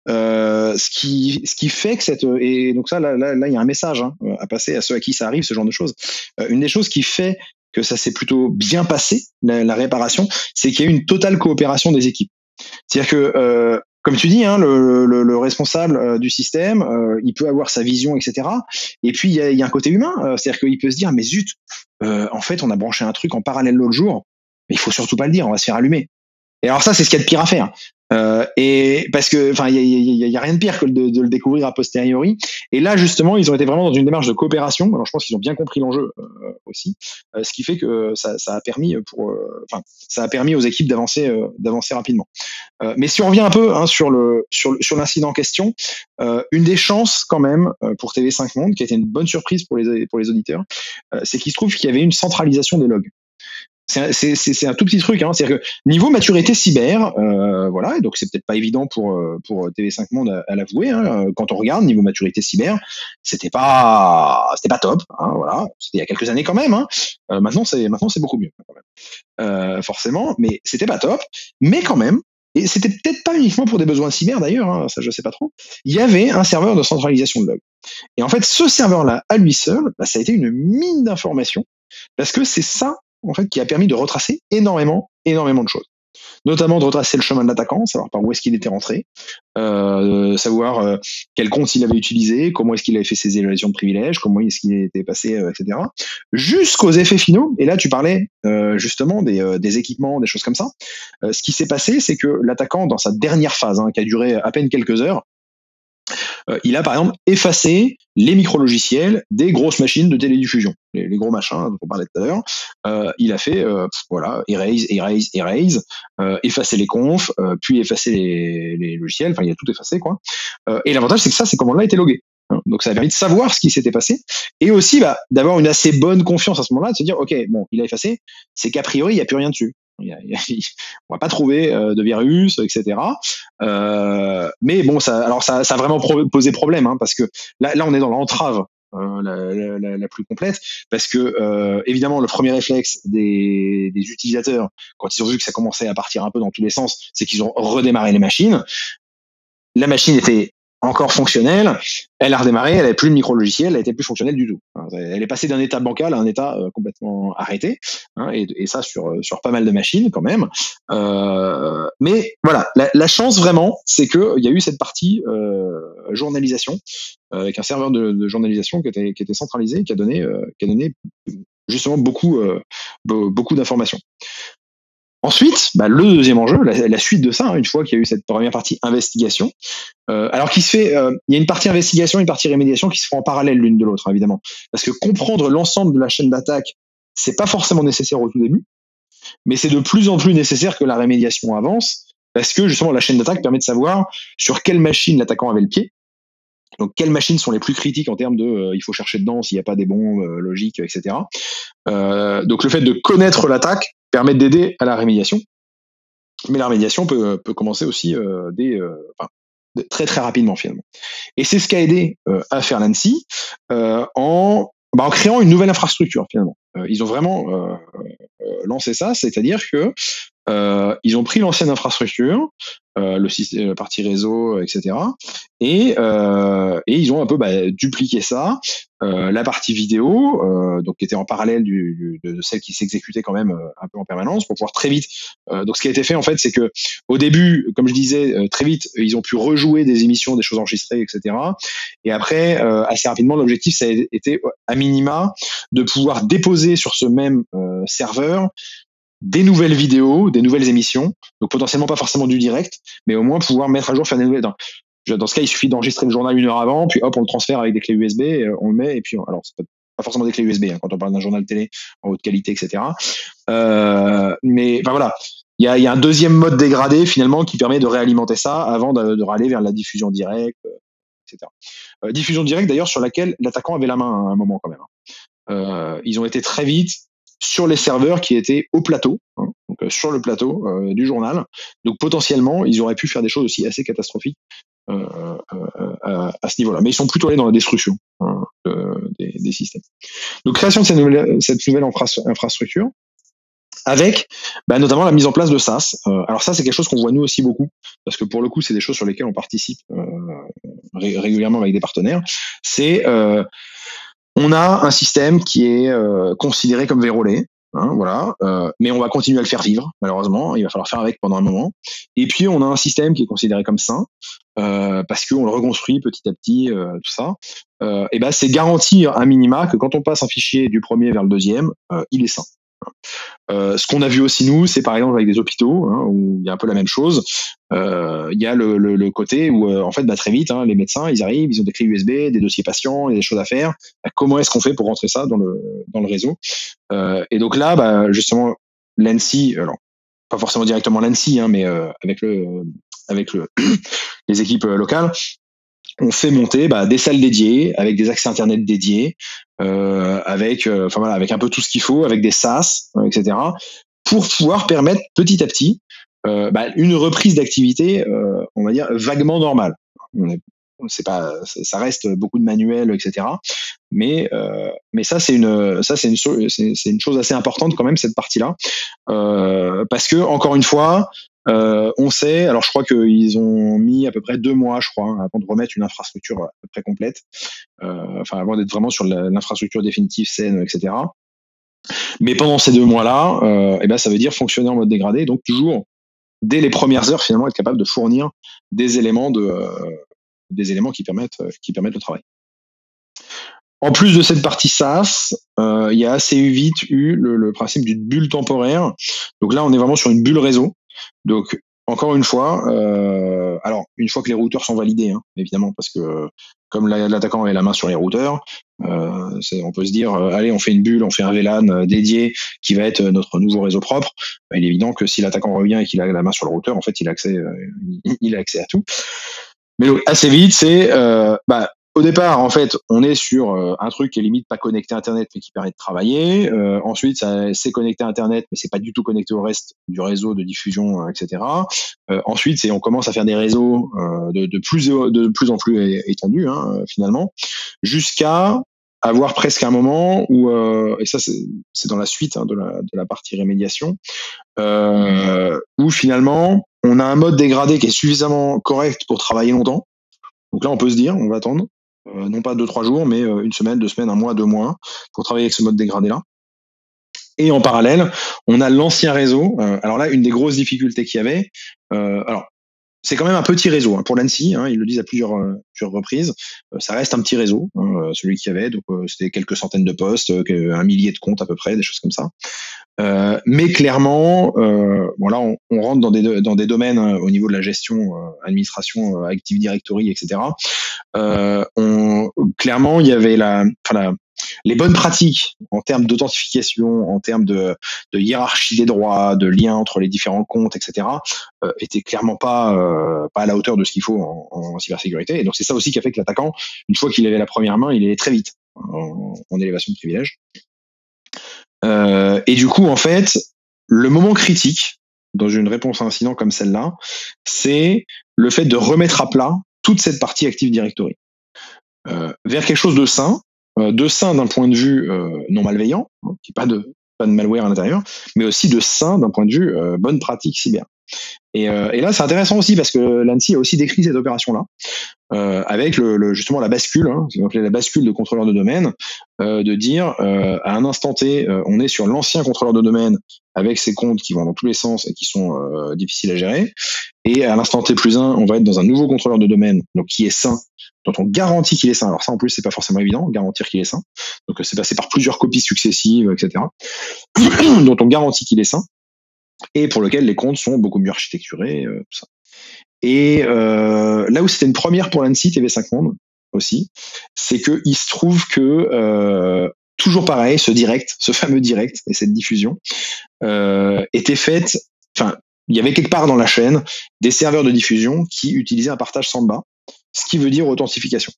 euh, ce qui ce qui fait que cette et donc ça là là là il y a un message hein, à passer à ceux à qui ça arrive ce genre de choses. Euh, une des choses qui fait que ça s'est plutôt bien passé la, la réparation, c'est qu'il y a eu une totale coopération des équipes. C'est-à-dire que euh, comme tu dis, hein, le, le, le responsable euh, du système, euh, il peut avoir sa vision, et cetera. Et puis il y a, y a un côté humain, euh, c'est-à-dire qu'il peut se dire, mais zut, euh, en fait, on a branché un truc en parallèle l'autre jour, mais il faut surtout pas le dire, on va se faire allumer. Et alors ça, c'est ce qu'il y a de pire à faire. Euh, et parce que, enfin, il y a, y, a, y a rien de pire que de, de le découvrir a posteriori. Et là, justement, ils ont été vraiment dans une démarche de coopération. Alors, je pense qu'ils ont bien compris l'enjeu euh, aussi, euh, ce qui fait que ça, ça a permis pour, enfin, euh, ça a permis aux équipes d'avancer, euh, d'avancer rapidement. Euh, mais si on revient un peu hein, sur le sur, sur l'incident en question, euh, une des chances quand même euh, pour T V cinq Monde, qui a été une bonne surprise pour les pour les auditeurs, euh, c'est qu'il se trouve qu'il y avait une centralisation des logs. c'est, c'est, c'est, c'est un tout petit truc. Hein. C'est-à-dire que niveau maturité cyber, euh, voilà, et donc c'est peut-être pas évident pour pour T V cinq Monde à, à l'avouer. Hein. Quand on regarde niveau maturité cyber, c'était pas c'était pas top. Hein, voilà, c'était il y a quelques années quand même. Hein. Euh, maintenant c'est maintenant c'est beaucoup mieux quand même. Euh, forcément, mais c'était pas top. Mais quand même, et c'était peut-être pas uniquement pour des besoins cyber d'ailleurs, hein, ça je sais pas trop. Il y avait un serveur de centralisation de log. Et en fait, ce serveur-là, à lui seul, bah, ça a été une mine d'informations parce que c'est ça en fait qui a permis de retracer énormément, énormément de choses. Notamment de retracer le chemin de l'attaquant, savoir par où est-ce qu'il était rentré, euh, savoir euh, quel compte il avait utilisé, comment est-ce qu'il avait fait ses évaluations de privilèges, comment est-ce qu'il était passé, euh, et cetera. Jusqu'aux effets finaux. Et là, tu parlais euh, justement des, euh, des équipements, des choses comme ça. Euh, ce qui s'est passé, c'est que l'attaquant, dans sa dernière phase, hein, qui a duré à peine quelques heures, euh, il a par exemple effacé les micro-logiciels des grosses machines de télédiffusion, les, les gros machins dont on parlait tout à l'heure. Euh, il a fait euh, voilà, erase, erase, erase, euh, effacer les confs, euh, puis effacer les, les logiciels. Enfin, il a tout effacé, quoi. Euh, et l'avantage, c'est que ça, ces commandes-là étaient loguées. Donc ça a permis de savoir ce qui s'était passé et aussi bah, d'avoir une assez bonne confiance à ce moment-là, de se dire ok, bon, il a effacé, c'est qu'a priori il n'y a plus rien dessus. Il y a, il y a, on va pas trouver euh, de virus, et cetera. Euh, mais bon, ça, alors ça, ça a vraiment pro- posé problème, hein, parce que là, là, on est dans l'entrave euh, la, la, la plus complète, parce que euh, évidemment, le premier réflexe des, des utilisateurs, quand ils ont vu que ça commençait à partir un peu dans tous les sens, c'est qu'ils ont redémarré les machines. La machine était encore fonctionnelle, elle a redémarré, elle n'avait plus de micro-logiciel, elle était plus fonctionnelle du tout. Elle est passée d'un état bancal à un état euh, complètement arrêté, hein, et, et ça sur sur pas mal de machines quand même. Euh, mais voilà, la, la chance vraiment, c'est que il y a eu cette partie euh, journalisation euh, avec un serveur de, de journalisation qui était qui était centralisé, qui a donné euh, qui a donné justement beaucoup euh, beaucoup d'informations. Ensuite, bah, le deuxième enjeu, la, la suite de ça, hein, une fois qu'il y a eu cette première partie investigation, euh, alors qui se fait, euh, il y a une partie investigation, une partie rémédiation qui se font en parallèle l'une de l'autre, hein, évidemment, parce que comprendre l'ensemble de la chaîne d'attaque, c'est pas forcément nécessaire au tout début, mais c'est de plus en plus nécessaire que la rémédiation avance, parce que justement la chaîne d'attaque permet de savoir sur quelle machine l'attaquant avait le pied. Donc, quelles machines sont les plus critiques en termes de, euh, il faut chercher dedans s'il n'y a pas des bombes euh, logiques, et cetera. Euh, donc, le fait de connaître l'attaque permet d'aider à la rémédiation. Mais la rémédiation peut, peut commencer aussi euh, dès, euh, enfin, très très rapidement finalement. Et c'est ce qu'a aidé euh, à faire l'ANSSI euh, en, bah, en créant une nouvelle infrastructure finalement. Euh, ils ont vraiment euh, euh, lancé ça, c'est-à-dire que euh, ils ont pris l'ancienne infrastructure, euh, le système, la partie réseau, et cetera. Et, euh, et ils ont un peu bah, dupliqué ça, euh, la partie vidéo, euh, donc qui était en parallèle du, du, de celle qui s'exécutait quand même euh, un peu en permanence pour pouvoir très vite. Euh, donc ce qui a été fait en fait, c'est que au début, comme je disais, euh, très vite, ils ont pu rejouer des émissions, des choses enregistrées, et cetera. Et après, euh, assez rapidement, l'objectif ça a été à minima de pouvoir déposer sur ce même euh, serveur des nouvelles vidéos, des nouvelles émissions, donc potentiellement pas forcément du direct, mais au moins pouvoir mettre à jour, faire des nouvelles. Dans, dans ce cas, il suffit d'enregistrer le journal une heure avant, puis hop, on le transfère avec des clés U S B, on le met, et puis alors c'est pas forcément des clés U S B hein, quand on parle d'un journal télé en haute qualité, et cetera. Euh, mais enfin voilà, il y a, y a un deuxième mode dégradé finalement qui permet de réalimenter ça avant de, de râler vers la diffusion directe, euh, et cetera. Euh, diffusion directe d'ailleurs sur laquelle l'attaquant avait la main à un moment quand même. Euh, ils ont été très vite sur les serveurs qui étaient au plateau, hein, donc euh, sur le plateau euh, du journal. Donc potentiellement, ils auraient pu faire des choses aussi assez catastrophiques euh, euh, à, à ce niveau-là. Mais ils sont plutôt allés dans la destruction hein, euh, des, des systèmes. Donc création de cette nouvelle, cette nouvelle infra- infrastructure, avec bah, notamment la mise en place de SaaS. Euh, alors ça, c'est quelque chose qu'on voit nous aussi beaucoup, parce que pour le coup, c'est des choses sur lesquelles on participe euh, ré- régulièrement avec des partenaires. C'est euh, on a un système qui est euh, considéré comme vérolé, hein, voilà, euh, mais on va continuer à le faire vivre, malheureusement, il va falloir faire avec pendant un moment. Et puis on a un système qui est considéré comme sain, euh, parce qu'on le reconstruit petit à petit, euh, tout ça. Euh, et ben c'est garantir un minima que quand on passe un fichier du premier vers le deuxième, euh, il est sain. Euh, ce qu'on a vu aussi nous, c'est par exemple avec des hôpitaux hein, où il y a un peu la même chose. Euh, il y a le, le, le côté où euh, en fait bah, très vite hein, les médecins ils arrivent, ils ont des clés U S B, des dossiers patients, il y a des choses à faire. Bah, comment est-ce qu'on fait pour rentrer ça dans le dans le réseau euh, Et donc là, bah, justement, l'ANSSI, alors pas forcément directement l'ANSSI, hein, mais euh, avec le avec le les équipes locales on fait monter bah, des salles dédiées avec des accès internet dédiés, euh, avec, euh, enfin voilà, avec un peu tout ce qu'il faut, avec des SaaS, euh, et cetera, pour pouvoir permettre petit à petit euh, bah, une reprise d'activité, euh, on va dire vaguement normale. On est, c'est pas, ça reste beaucoup de manuels, et cetera. Mais euh, mais ça c'est une ça c'est une c'est, c'est une chose assez importante quand même, cette partie-là, euh, parce que encore une fois. Euh, on sait, alors je crois qu'ils ont mis à peu près deux mois, je crois, hein, avant de remettre une infrastructure à peu près complète, euh, enfin avant d'être vraiment sur la, l'infrastructure définitive saine, et cetera. Mais pendant ces deux mois-là, euh, eh ben ça veut dire fonctionner en mode dégradé, donc toujours dès les premières heures finalement être capable de fournir des éléments de euh, des éléments qui permettent euh, qui permettent le travail. En plus de cette partie SaaS, euh, il y a assez vite eu le, le principe d'une bulle temporaire. Donc là, on est vraiment sur une bulle réseau. Donc, encore une fois, euh, alors, une fois que les routeurs sont validés, hein, évidemment, parce que comme l'attaquant a la main sur les routeurs, euh, c'est, on peut se dire, euh, allez, on fait une bulle, on fait un V LAN euh, dédié qui va être notre nouveau réseau propre. Ben, il est évident que si l'attaquant revient et qu'il a la main sur le routeur, en fait, il a accès, euh, il, il a accès à tout. Mais donc, assez vite, c'est... Euh, bah, au départ, en fait, on est sur euh, un truc qui est limite pas connecté à Internet, mais qui permet de travailler. Euh, ensuite, ça, c'est connecté à Internet, mais c'est pas du tout connecté au reste du réseau de diffusion, euh, et cetera. Euh, ensuite, c'est on commence à faire des réseaux euh, de, de plus de plus en plus étendus, hein, finalement, jusqu'à avoir presque un moment où, euh, et ça c'est, c'est dans la suite hein, de, la, de la partie rémédiation, euh, où finalement on a un mode dégradé qui est suffisamment correct pour travailler longtemps. Donc là, on peut se dire, on va attendre, euh, non pas deux, trois jours, mais euh, une semaine, deux semaines, un mois, deux mois, pour travailler avec ce mode dégradé-là. Et en parallèle, on a l'ancien réseau. Euh, alors là, une des grosses difficultés qu'il y avait, euh, alors c'est quand même un petit réseau hein, pour l'ANSSI, hein, ils le disent à plusieurs, euh, plusieurs reprises. Euh, ça reste un petit réseau, hein, celui qu'il y avait. Donc euh, c'était quelques centaines de postes, euh, un millier de comptes à peu près, des choses comme ça. Euh, mais clairement, euh, bon là, on, on rentre dans des dans des domaines hein, au niveau de la gestion, euh, administration, euh, Active Directory, et cetera. Euh, on, clairement, il y avait la, enfin la, les bonnes pratiques en termes d'authentification, en termes de, de hiérarchie des droits, de liens entre les différents comptes, et cetera, euh, étaient clairement pas euh, pas à la hauteur de ce qu'il faut en, en cybersécurité. Et donc c'est ça aussi qui a fait que l'attaquant, une fois qu'il avait la première main, il allait très vite en, en élévation de privilèges. Euh, et du coup, en fait, le moment critique dans une réponse à un incident comme celle-là, c'est le fait de remettre à plat toute cette partie Active Directory euh, vers quelque chose de sain, euh, de sain d'un point de vue euh, non malveillant, hein, qui n'est pas de pas de malware à l'intérieur, mais aussi de sain d'un point de vue euh, bonne pratique cyber. Et, euh, et là, c'est intéressant aussi parce que l'ANSSI a aussi décrit cette opération-là. Euh, avec le, le, justement la bascule, hein, ce qu'on appelait la bascule de contrôleur de domaine, euh, de dire euh, à un instant T, euh, on est sur l'ancien contrôleur de domaine avec ses comptes qui vont dans tous les sens et qui sont euh, difficiles à gérer, et à l'instant T plus un, on va être dans un nouveau contrôleur de domaine, donc qui est sain, dont on garantit qu'il est sain. Alors ça en plus c'est pas forcément évident, garantir qu'il est sain, donc c'est passé par plusieurs copies successives, et cetera, dont on garantit qu'il est sain, et pour lequel les comptes sont beaucoup mieux architecturés, euh, tout ça. Et euh, là où c'était une première pour l'ANSSI T V cinq Monde aussi, c'est que il se trouve que euh, toujours pareil, ce direct, ce fameux direct et cette diffusion euh, était faite. Enfin, il y avait quelque part dans la chaîne des serveurs de diffusion qui utilisaient un partage Samba, ce qui veut dire authentification.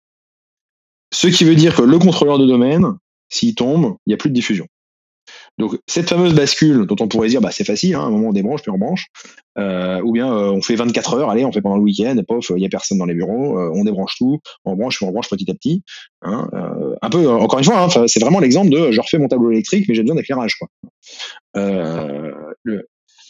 Ce qui veut dire que le contrôleur de domaine, s'il tombe, il n'y a plus de diffusion. Donc cette fameuse bascule dont on pourrait dire bah c'est facile, hein, à un moment on débranche puis on branche, euh, ou bien euh, on fait vingt-quatre heures, allez on fait pendant le week-end, et pof il y a personne dans les bureaux, euh, on débranche tout, on branche puis on branche petit à petit, hein, euh, un peu encore une fois, hein, c'est vraiment l'exemple de je refais mon tableau électrique mais j'ai besoin d'éclairage quoi. Euh, le...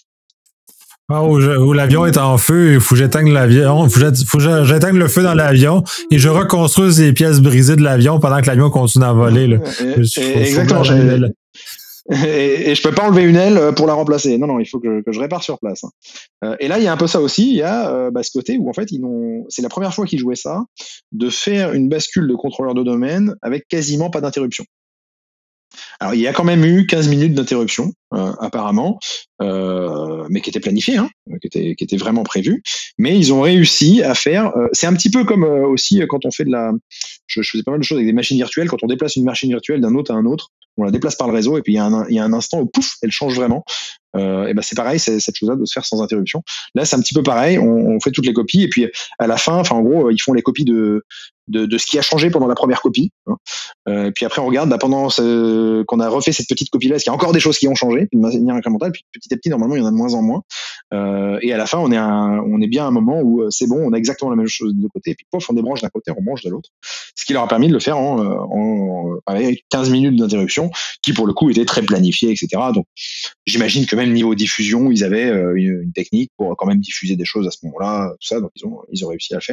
Ah, où, je, où l'avion est en feu, il faut que j'éteigne l'avion, il faut que, faut que j'éteigne le feu dans l'avion et je reconstruise les pièces brisées de l'avion pendant que l'avion continue à voler. Là. Et, je, et, exactement. Faut, Et, et je peux pas enlever une aile pour la remplacer. Non, non, il faut que, que je répare sur place. Euh, et là, il y a un peu ça aussi. Il y a euh, bah, ce côté où en fait, ils ont, c'est la première fois qu'ils jouaient ça, de faire une bascule de contrôleur de domaine avec quasiment pas d'interruption. Alors, il y a quand même eu quinze minutes d'interruption, euh, apparemment, euh, mais qui était planifiée, hein, qui était, qui était vraiment prévue. Mais ils ont réussi à faire. Euh, c'est un petit peu comme euh, aussi quand on fait de la. Je, je faisais pas mal de choses avec des machines virtuelles. Quand on déplace une machine virtuelle d'un autre à un autre, on la déplace par le réseau et puis il y a un, il y a un instant où pouf, elle change vraiment. euh, et ben c'est pareil, c'est, cette chose-là doit se faire sans interruption. Là, c'est un petit peu pareil, on, on fait toutes les copies et puis à la fin, enfin en gros, ils font les copies de de, de ce qui a changé pendant la première copie. Hein. Euh, et puis après, on regarde bah, pendant ce, qu'on a refait cette petite copie-là, est-ce qu'il y a encore des choses qui ont changé de manière incrémentale. Puis petit à petit, normalement, il y en a de moins en moins. Euh, et à la fin, on est, un, on est bien à un moment où c'est bon, on a exactement la même chose de côté. Et puis pof, on débranche d'un côté, on branche de l'autre. Ce qui leur a permis de le faire en, en, avec quinze minutes d'interruption, qui pour le coup était très planifié, et cetera. Donc j'imagine que même niveau diffusion, ils avaient une, une technique pour quand même diffuser des choses à ce moment-là, tout ça. Donc ils ont, ils ont réussi à le faire.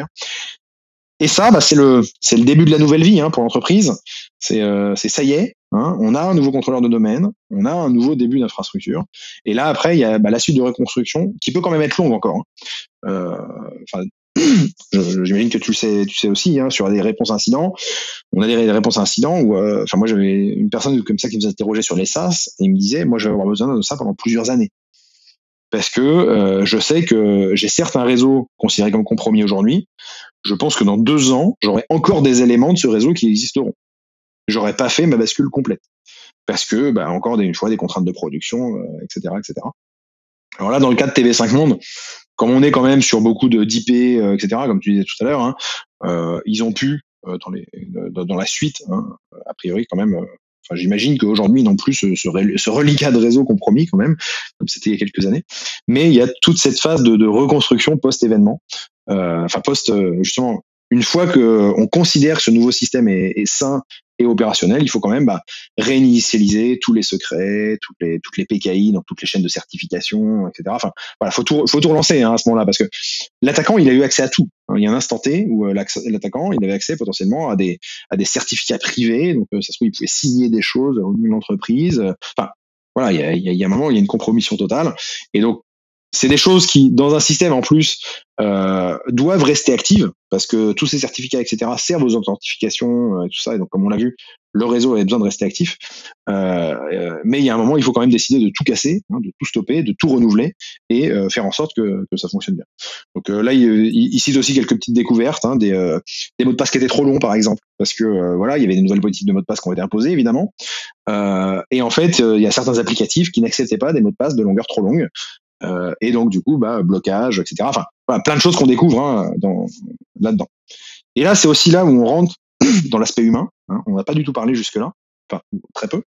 Et ça, bah, c'est le c'est le début de la nouvelle vie hein, pour l'entreprise. C'est euh, c'est ça y est, hein, on a un nouveau contrôleur de domaine, on a un nouveau début d'infrastructure. Et là après, il y a bah, la suite de reconstruction qui peut quand même être longue encore. Hein. Euh, enfin, j'imagine que tu le sais, tu sais aussi hein, sur les réponses incidents. On a des, des réponses incidents où, euh, enfin moi j'avais une personne comme ça qui nous interrogeait sur les SaaS et il me disait, moi je vais avoir besoin de ça pendant plusieurs années. Parce que euh, je sais que j'ai certains réseaux considérés comme compromis aujourd'hui. Je pense que dans deux ans, j'aurai encore des éléments de ce réseau qui existeront. J'aurais pas fait ma bascule complète. Parce que, bah, encore des, une fois, des contraintes de production, euh, et cetera, et cetera. Alors là, dans le cas de T V cinq Monde, comme on est quand même sur beaucoup de d'I P, euh, et cetera, comme tu disais tout à l'heure, hein, euh, ils ont pu, euh, dans, les, dans la suite, hein, a priori quand même, euh, enfin, j'imagine qu'aujourd'hui, ils n'ont plus ce, ce, ce reliquat de réseau compromis quand même, comme c'était il y a quelques années. Mais il y a toute cette phase de, de reconstruction post-événement, euh, enfin post, justement, une fois que on considère que ce nouveau système est, est sain et opérationnel, il faut quand même bah, réinitialiser tous les secrets, toutes les, toutes les P K I dans toutes les chaînes de certification, et cetera. Enfin, voilà, faut tout, faut tout relancer hein, à ce moment-là, parce que l'attaquant, il a eu accès à tout. Il y a un instant T où l'attaquant, il avait accès potentiellement à des, à des certificats privés, donc ça se trouve, il pouvait signer des choses au nom de l'entreprise. Enfin, voilà, il y a, il y a un moment, il y a une compromission totale, et donc c'est des choses qui, dans un système en plus, euh, doivent rester actives parce que tous ces certificats, et cetera, servent aux authentifications, euh, tout ça. Et donc, comme on l'a vu, le réseau avait besoin de rester actif. Euh, euh, mais il y a un moment, il faut quand même décider de tout casser, hein, de tout stopper, de tout renouveler et euh, faire en sorte que, que ça fonctionne bien. Donc euh, là, il, il, il cite aussi quelques petites découvertes, hein, des, euh, des mots de passe qui étaient trop longs, par exemple, parce que euh, voilà, il y avait des nouvelles politiques de mots de passe qui ont été imposées, évidemment. Euh, et en fait, euh, il y a certains applicatifs qui n'acceptaient pas des mots de passe de longueur trop longue. Euh, et donc du coup bah blocage, etc. Enfin voilà, plein de choses qu'on découvre hein, dans, là-dedans. Et là c'est aussi là où on rentre dans l'aspect humain, hein, on n'a pas du tout parlé jusque là, enfin très peu,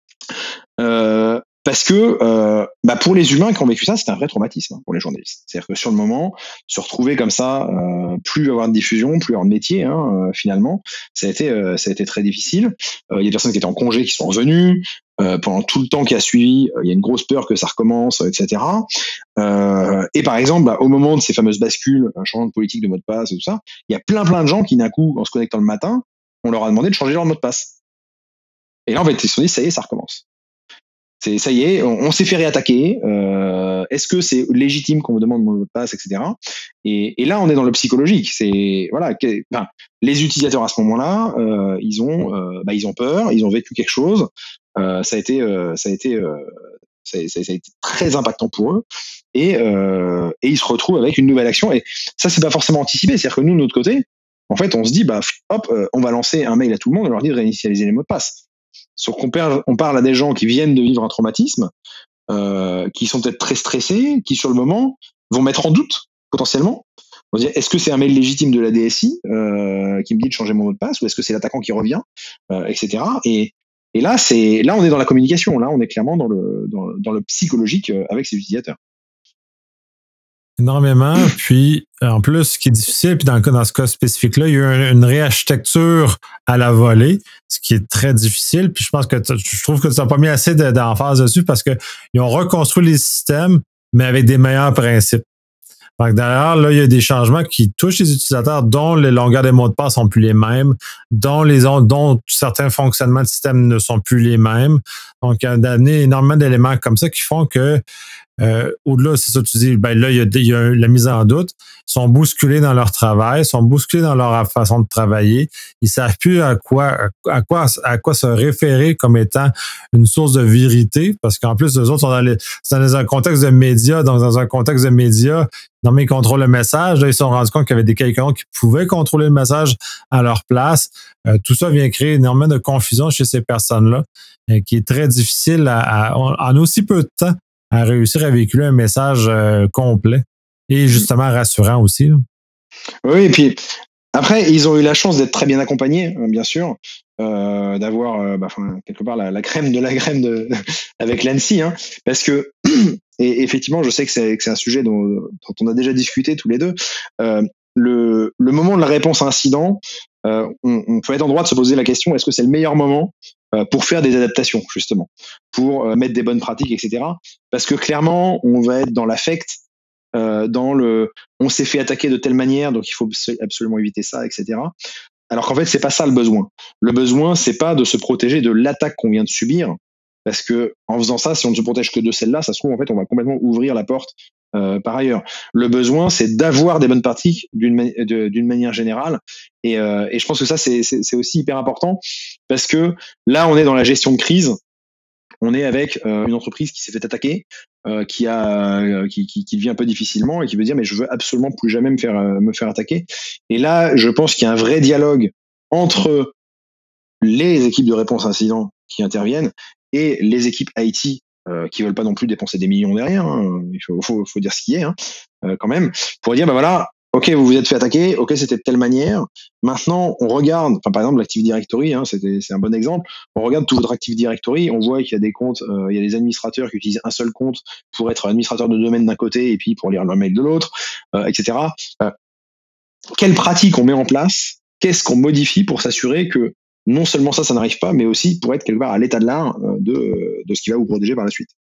euh, parce que euh, bah, pour les humains qui ont vécu ça, c'était un vrai traumatisme hein, pour les journalistes. C'est-à-dire que sur le moment, se retrouver comme ça, euh, plus avoir de diffusion, plus avoir de métier, hein, euh, finalement, ça a été euh, ça a été très difficile. Il euh, y a des personnes qui étaient en congé qui sont revenues. Euh, pendant tout le temps qui a suivi, il euh, y a une grosse peur que ça recommence, et cetera. Euh, et par exemple, bah, au moment de ces fameuses bascules, un changement de politique de mot de passe, tout ça, il y a plein plein de gens qui d'un coup, en se connectant le matin, on leur a demandé de changer leur mot de passe. Et là, en fait, ils se sont dit, ça y est, ça recommence. C'est, ça y est, on, on s'est fait réattaquer. Euh, est-ce que c'est légitime qu'on me demande mon mot de passe, et cetera. Et, et là, on est dans le psychologique. C'est voilà, que, enfin, les utilisateurs à ce moment-là, euh, ils ont, euh, bah, ils ont peur, ils ont vécu quelque chose. Euh, ça a été, euh, ça a été, euh, ça, a, ça a été très impactant pour eux. Et, euh, et ils se retrouvent avec une nouvelle action. Et ça, c'est pas forcément anticipé. C'est-à-dire que nous, de notre côté, en fait, on se dit, bah, hop, euh, on va lancer un mail à tout le monde et leur dire de réinitialiser les mots de passe. Sauf qu'on parle, on parle à des gens qui viennent de vivre un traumatisme, euh, qui sont peut-être très stressés, qui sur le moment vont mettre en doute potentiellement. On va dire, est-ce que c'est un mail légitime de la D S I euh, qui me dit de changer mon mot de passe, ou est-ce que c'est l'attaquant qui revient, euh, et cetera. Et, et là, c'est là, on est dans la communication. Là, on est clairement dans le dans, dans le psychologique avec ses utilisateurs. Énormément. Puis, en plus, ce qui est difficile, puis dans, le cas, dans ce cas spécifique-là, il y a eu une réarchitecture à la volée, ce qui est très difficile. Puis, je pense que je trouve que tu n'as pas mis assez d'emphase dessus parce qu'ils ont reconstruit les systèmes, mais avec des meilleurs principes. Donc, d'ailleurs, là, il y a des changements qui touchent les utilisateurs, dont les longueurs des mots de passe sont plus les mêmes, dont les dont certains fonctionnements de système ne sont plus les mêmes. Donc, il y a d'amener énormément d'éléments comme ça qui font que Euh, au-delà, c'est ça, tu dis, ben là, il y, a, il y a la mise en doute. Ils sont bousculés dans leur travail, ils sont bousculés dans leur façon de travailler. Ils savent plus à quoi, à quoi, à quoi se référer comme étant une source de vérité, parce qu'en plus, eux autres sont dans, les, sont dans un contexte de médias, donc dans un contexte de médias, non mais ils contrôlent le message. Là, ils se sont rendus compte qu'il y avait des quelqu'un qui pouvaient contrôler le message à leur place. Euh, tout ça vient créer énormément de confusion chez ces personnes-là, euh, qui est très difficile à, à, en aussi peu de temps à réussir à véhiculer un message euh, complet et justement rassurant aussi. Là. Oui, et puis après, ils ont eu la chance d'être très bien accompagnés, hein, bien sûr, euh, d'avoir euh, bah, enfin, quelque part la, la crème de la crème de, avec l'A N S I, hein, parce que et effectivement, je sais que c'est que c'est un sujet dont, dont on a déjà discuté tous les deux. Euh, le, le moment de la réponse à incident, euh, on, on peut être en droit de se poser la question, est-ce que c'est le meilleur moment euh, pour faire des adaptations, justement, pour euh, mettre des bonnes pratiques, et cetera. Parce que clairement, on va être dans l'affect, euh, dans le on s'est fait attaquer de telle manière, donc il faut absolument éviter ça, et cetera. Alors qu'en fait, c'est pas ça le besoin. Le besoin, c'est pas de se protéger de l'attaque qu'on vient de subir, parce que en faisant ça, si on ne se protège que de celle-là, ça se trouve en fait, on va complètement ouvrir la porte euh, par ailleurs. Le besoin, c'est d'avoir des bonnes pratiques d'une ma- de- d'une manière générale, et, euh, et je pense que ça, c'est c'est- c'est aussi hyper important, parce que là, on est dans la gestion de crise. On est avec euh, une entreprise qui s'est fait attaquer, euh, qui a euh, qui, qui, qui vit un peu difficilement et qui veut dire mais je veux absolument plus jamais me faire euh, me faire attaquer. Et là, je pense qu'il y a un vrai dialogue entre les équipes de réponse à incident qui interviennent et les équipes I T euh, qui veulent pas non plus dépenser des millions derrière. Hein. Il faut, faut, faut dire ce qui est hein, euh, quand même pour dire bah voilà. Ok, vous vous êtes fait attaquer. Ok, c'était de telle manière. Maintenant, on regarde. Enfin, par exemple, l'Active Directory, hein, c'était c'est un bon exemple. On regarde tout votre Active Directory. On voit qu'il y a des comptes, euh, il y a des administrateurs qui utilisent un seul compte pour être administrateur de domaine d'un côté et puis pour lire leur mail de l'autre, euh, et cetera. Euh, quelles pratiques on met en place? Qu'est-ce qu'on modifie pour s'assurer que non seulement ça, ça n'arrive pas, mais aussi pour être quelque part à l'état de l'art euh, de, de ce qui va vous protéger par la suite.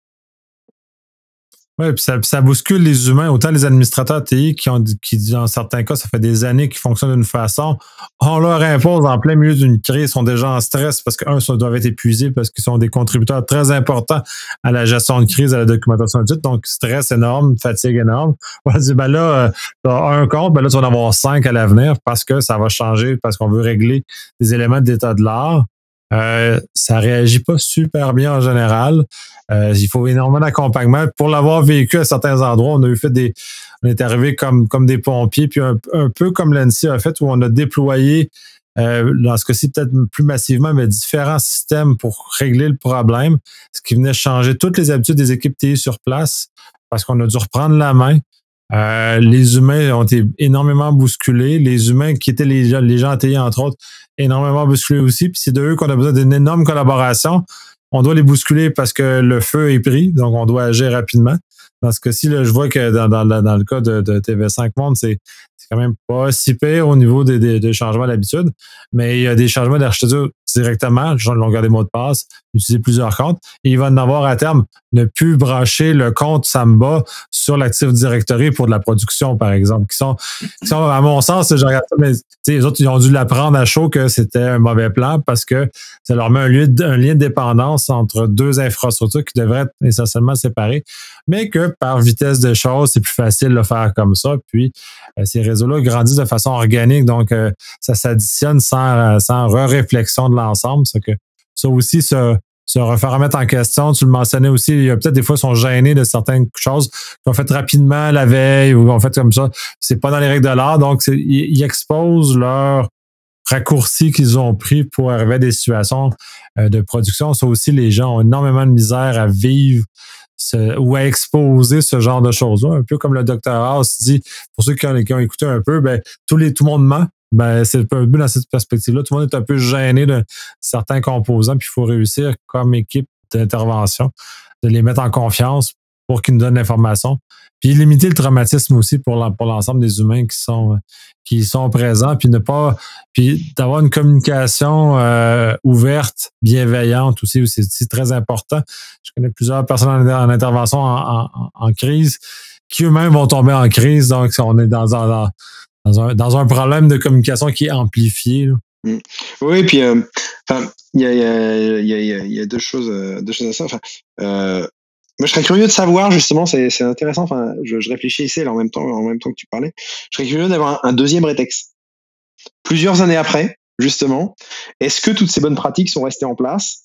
Oui, puis ça, puis ça bouscule les humains, autant les administrateurs T I qui ont qui, dans certains cas, ça fait des années qu'ils fonctionnent d'une façon. On leur impose en plein milieu d'une crise, ils sont déjà en stress parce qu'un, ils doivent être épuisés parce qu'ils sont des contributeurs très importants à la gestion de crise, à la documentation de suite. Donc, stress énorme, fatigue énorme. On va dire, ben là, tu as un compte, ben là, tu vas en avoir cinq à l'avenir parce que ça va changer, parce qu'on veut régler des éléments d'état de l'art. Euh, ça réagit pas super bien en général. Euh, il faut énormément d'accompagnement. Pour l'avoir vécu à certains endroits, on a eu fait des. On est arrivé comme, comme des pompiers, puis un, un peu comme l'A N S I a fait, où on a déployé, euh, dans ce cas-ci, peut-être plus massivement, mais différents systèmes pour régler le problème, ce qui venait changer toutes les habitudes des équipes T I sur place, parce qu'on a dû reprendre la main. Euh, les humains ont été énormément bousculés. Les humains qui étaient les, les gens T I, entre autres, énormément bousculés aussi. Puis c'est de eux qu'on a besoin d'une énorme collaboration. On doit les bousculer parce que le feu est pris, donc on doit agir rapidement. Dans ce cas-ci, là, je vois que dans, dans, dans le cas de, de T V cinq Monde, c'est, c'est quand même pas si pire au niveau des, des, des changements d'habitude, mais il y a des changements d'architecture directement, les gens l'ont gardé mot de passe, utiliser plusieurs comptes, et il va en avoir à terme ne plus brancher le compte Samba sur l'Active Directory pour de la production, par exemple, qui sont, qui sont à mon sens, je regarde ça, mais les autres, ils ont dû l'apprendre à chaud que c'était un mauvais plan parce que ça leur met un, lieu, un lien de dépendance entre deux infrastructures qui devraient être essentiellement séparées, mais que par vitesse de choses, c'est plus facile de le faire comme ça. Puis, euh, ces réseaux-là grandissent de façon organique, donc euh, ça s'additionne sans, sans re-réflexion de l'ensemble. C'est que ça aussi, se, se refaire remettre en question, tu le mentionnais aussi, il y a peut-être des fois, ils sont gênés de certaines choses qu'ils ont faites rapidement la veille ou qu'on fait comme ça. C'est pas dans les règles de l'art, donc c'est, ils, ils exposent leur raccourcis qu'ils ont pris pour arriver à des situations euh, de production. Ça aussi, les gens ont énormément de misère à vivre ce, ou à exposer ce genre de choses-là. Un peu comme le docteur House dit, pour ceux qui ont, qui ont écouté un peu, ben, tous les, tout le monde ment. Ben, c'est un peu dans cette perspective-là. Tout le monde est un peu gêné de certains composants, puis il faut réussir comme équipe d'intervention de les mettre en confiance pour qu'ils nous donnent l'information. Puis limiter le traumatisme aussi pour, pour l'ensemble des humains qui sont, qui sont présents, puis ne pas, puis d'avoir une communication euh, ouverte, bienveillante aussi, c'est, c'est très important. Je connais plusieurs personnes en, en intervention en, en, en crise qui eux-mêmes vont tomber en crise, donc on est dans, dans, dans, un, dans un problème de communication qui est amplifié. Là. Mmh. Oui, puis euh, enfin, il y a, y, a, y, a, y a deux choses, euh, deux choses à ça. Enfin, euh, moi, je serais curieux de savoir justement, c'est, c'est intéressant. Enfin, je, je réfléchissais là en même temps, en même temps que tu parlais. Je serais curieux d'avoir un, un deuxième rétex. Plusieurs années après, justement, est-ce que toutes ces bonnes pratiques sont restées en place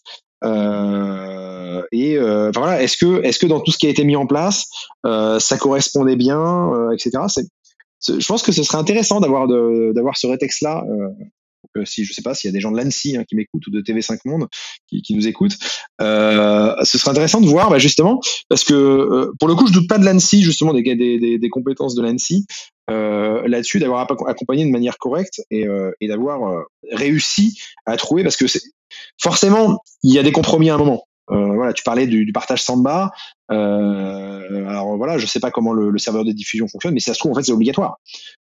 euh, et euh, enfin, voilà, est-ce que, est-ce que dans tout ce qui a été mis en place, euh, ça correspondait bien, euh, et cetera. C'est, c'est, je pense que ce serait intéressant d'avoir de, d'avoir ce rétex là. Euh, Donc, euh, si je sais pas s'il y a des gens de l'Annecy hein, qui m'écoutent ou de T V cinq Monde qui, qui nous écoutent, euh, ce serait intéressant de voir bah, justement parce que euh, pour le coup je doute pas de l'Annecy justement des, des, des, des compétences de l'Annecy euh, là-dessus, d'avoir accompagné de manière correcte et, euh, et d'avoir euh, réussi à trouver parce que c'est forcément il y a des compromis à un moment. Euh, voilà, tu parlais du, du partage Samba. Euh, alors voilà, je sais pas comment le, le serveur de diffusion fonctionne, mais si ça se trouve en fait c'est obligatoire.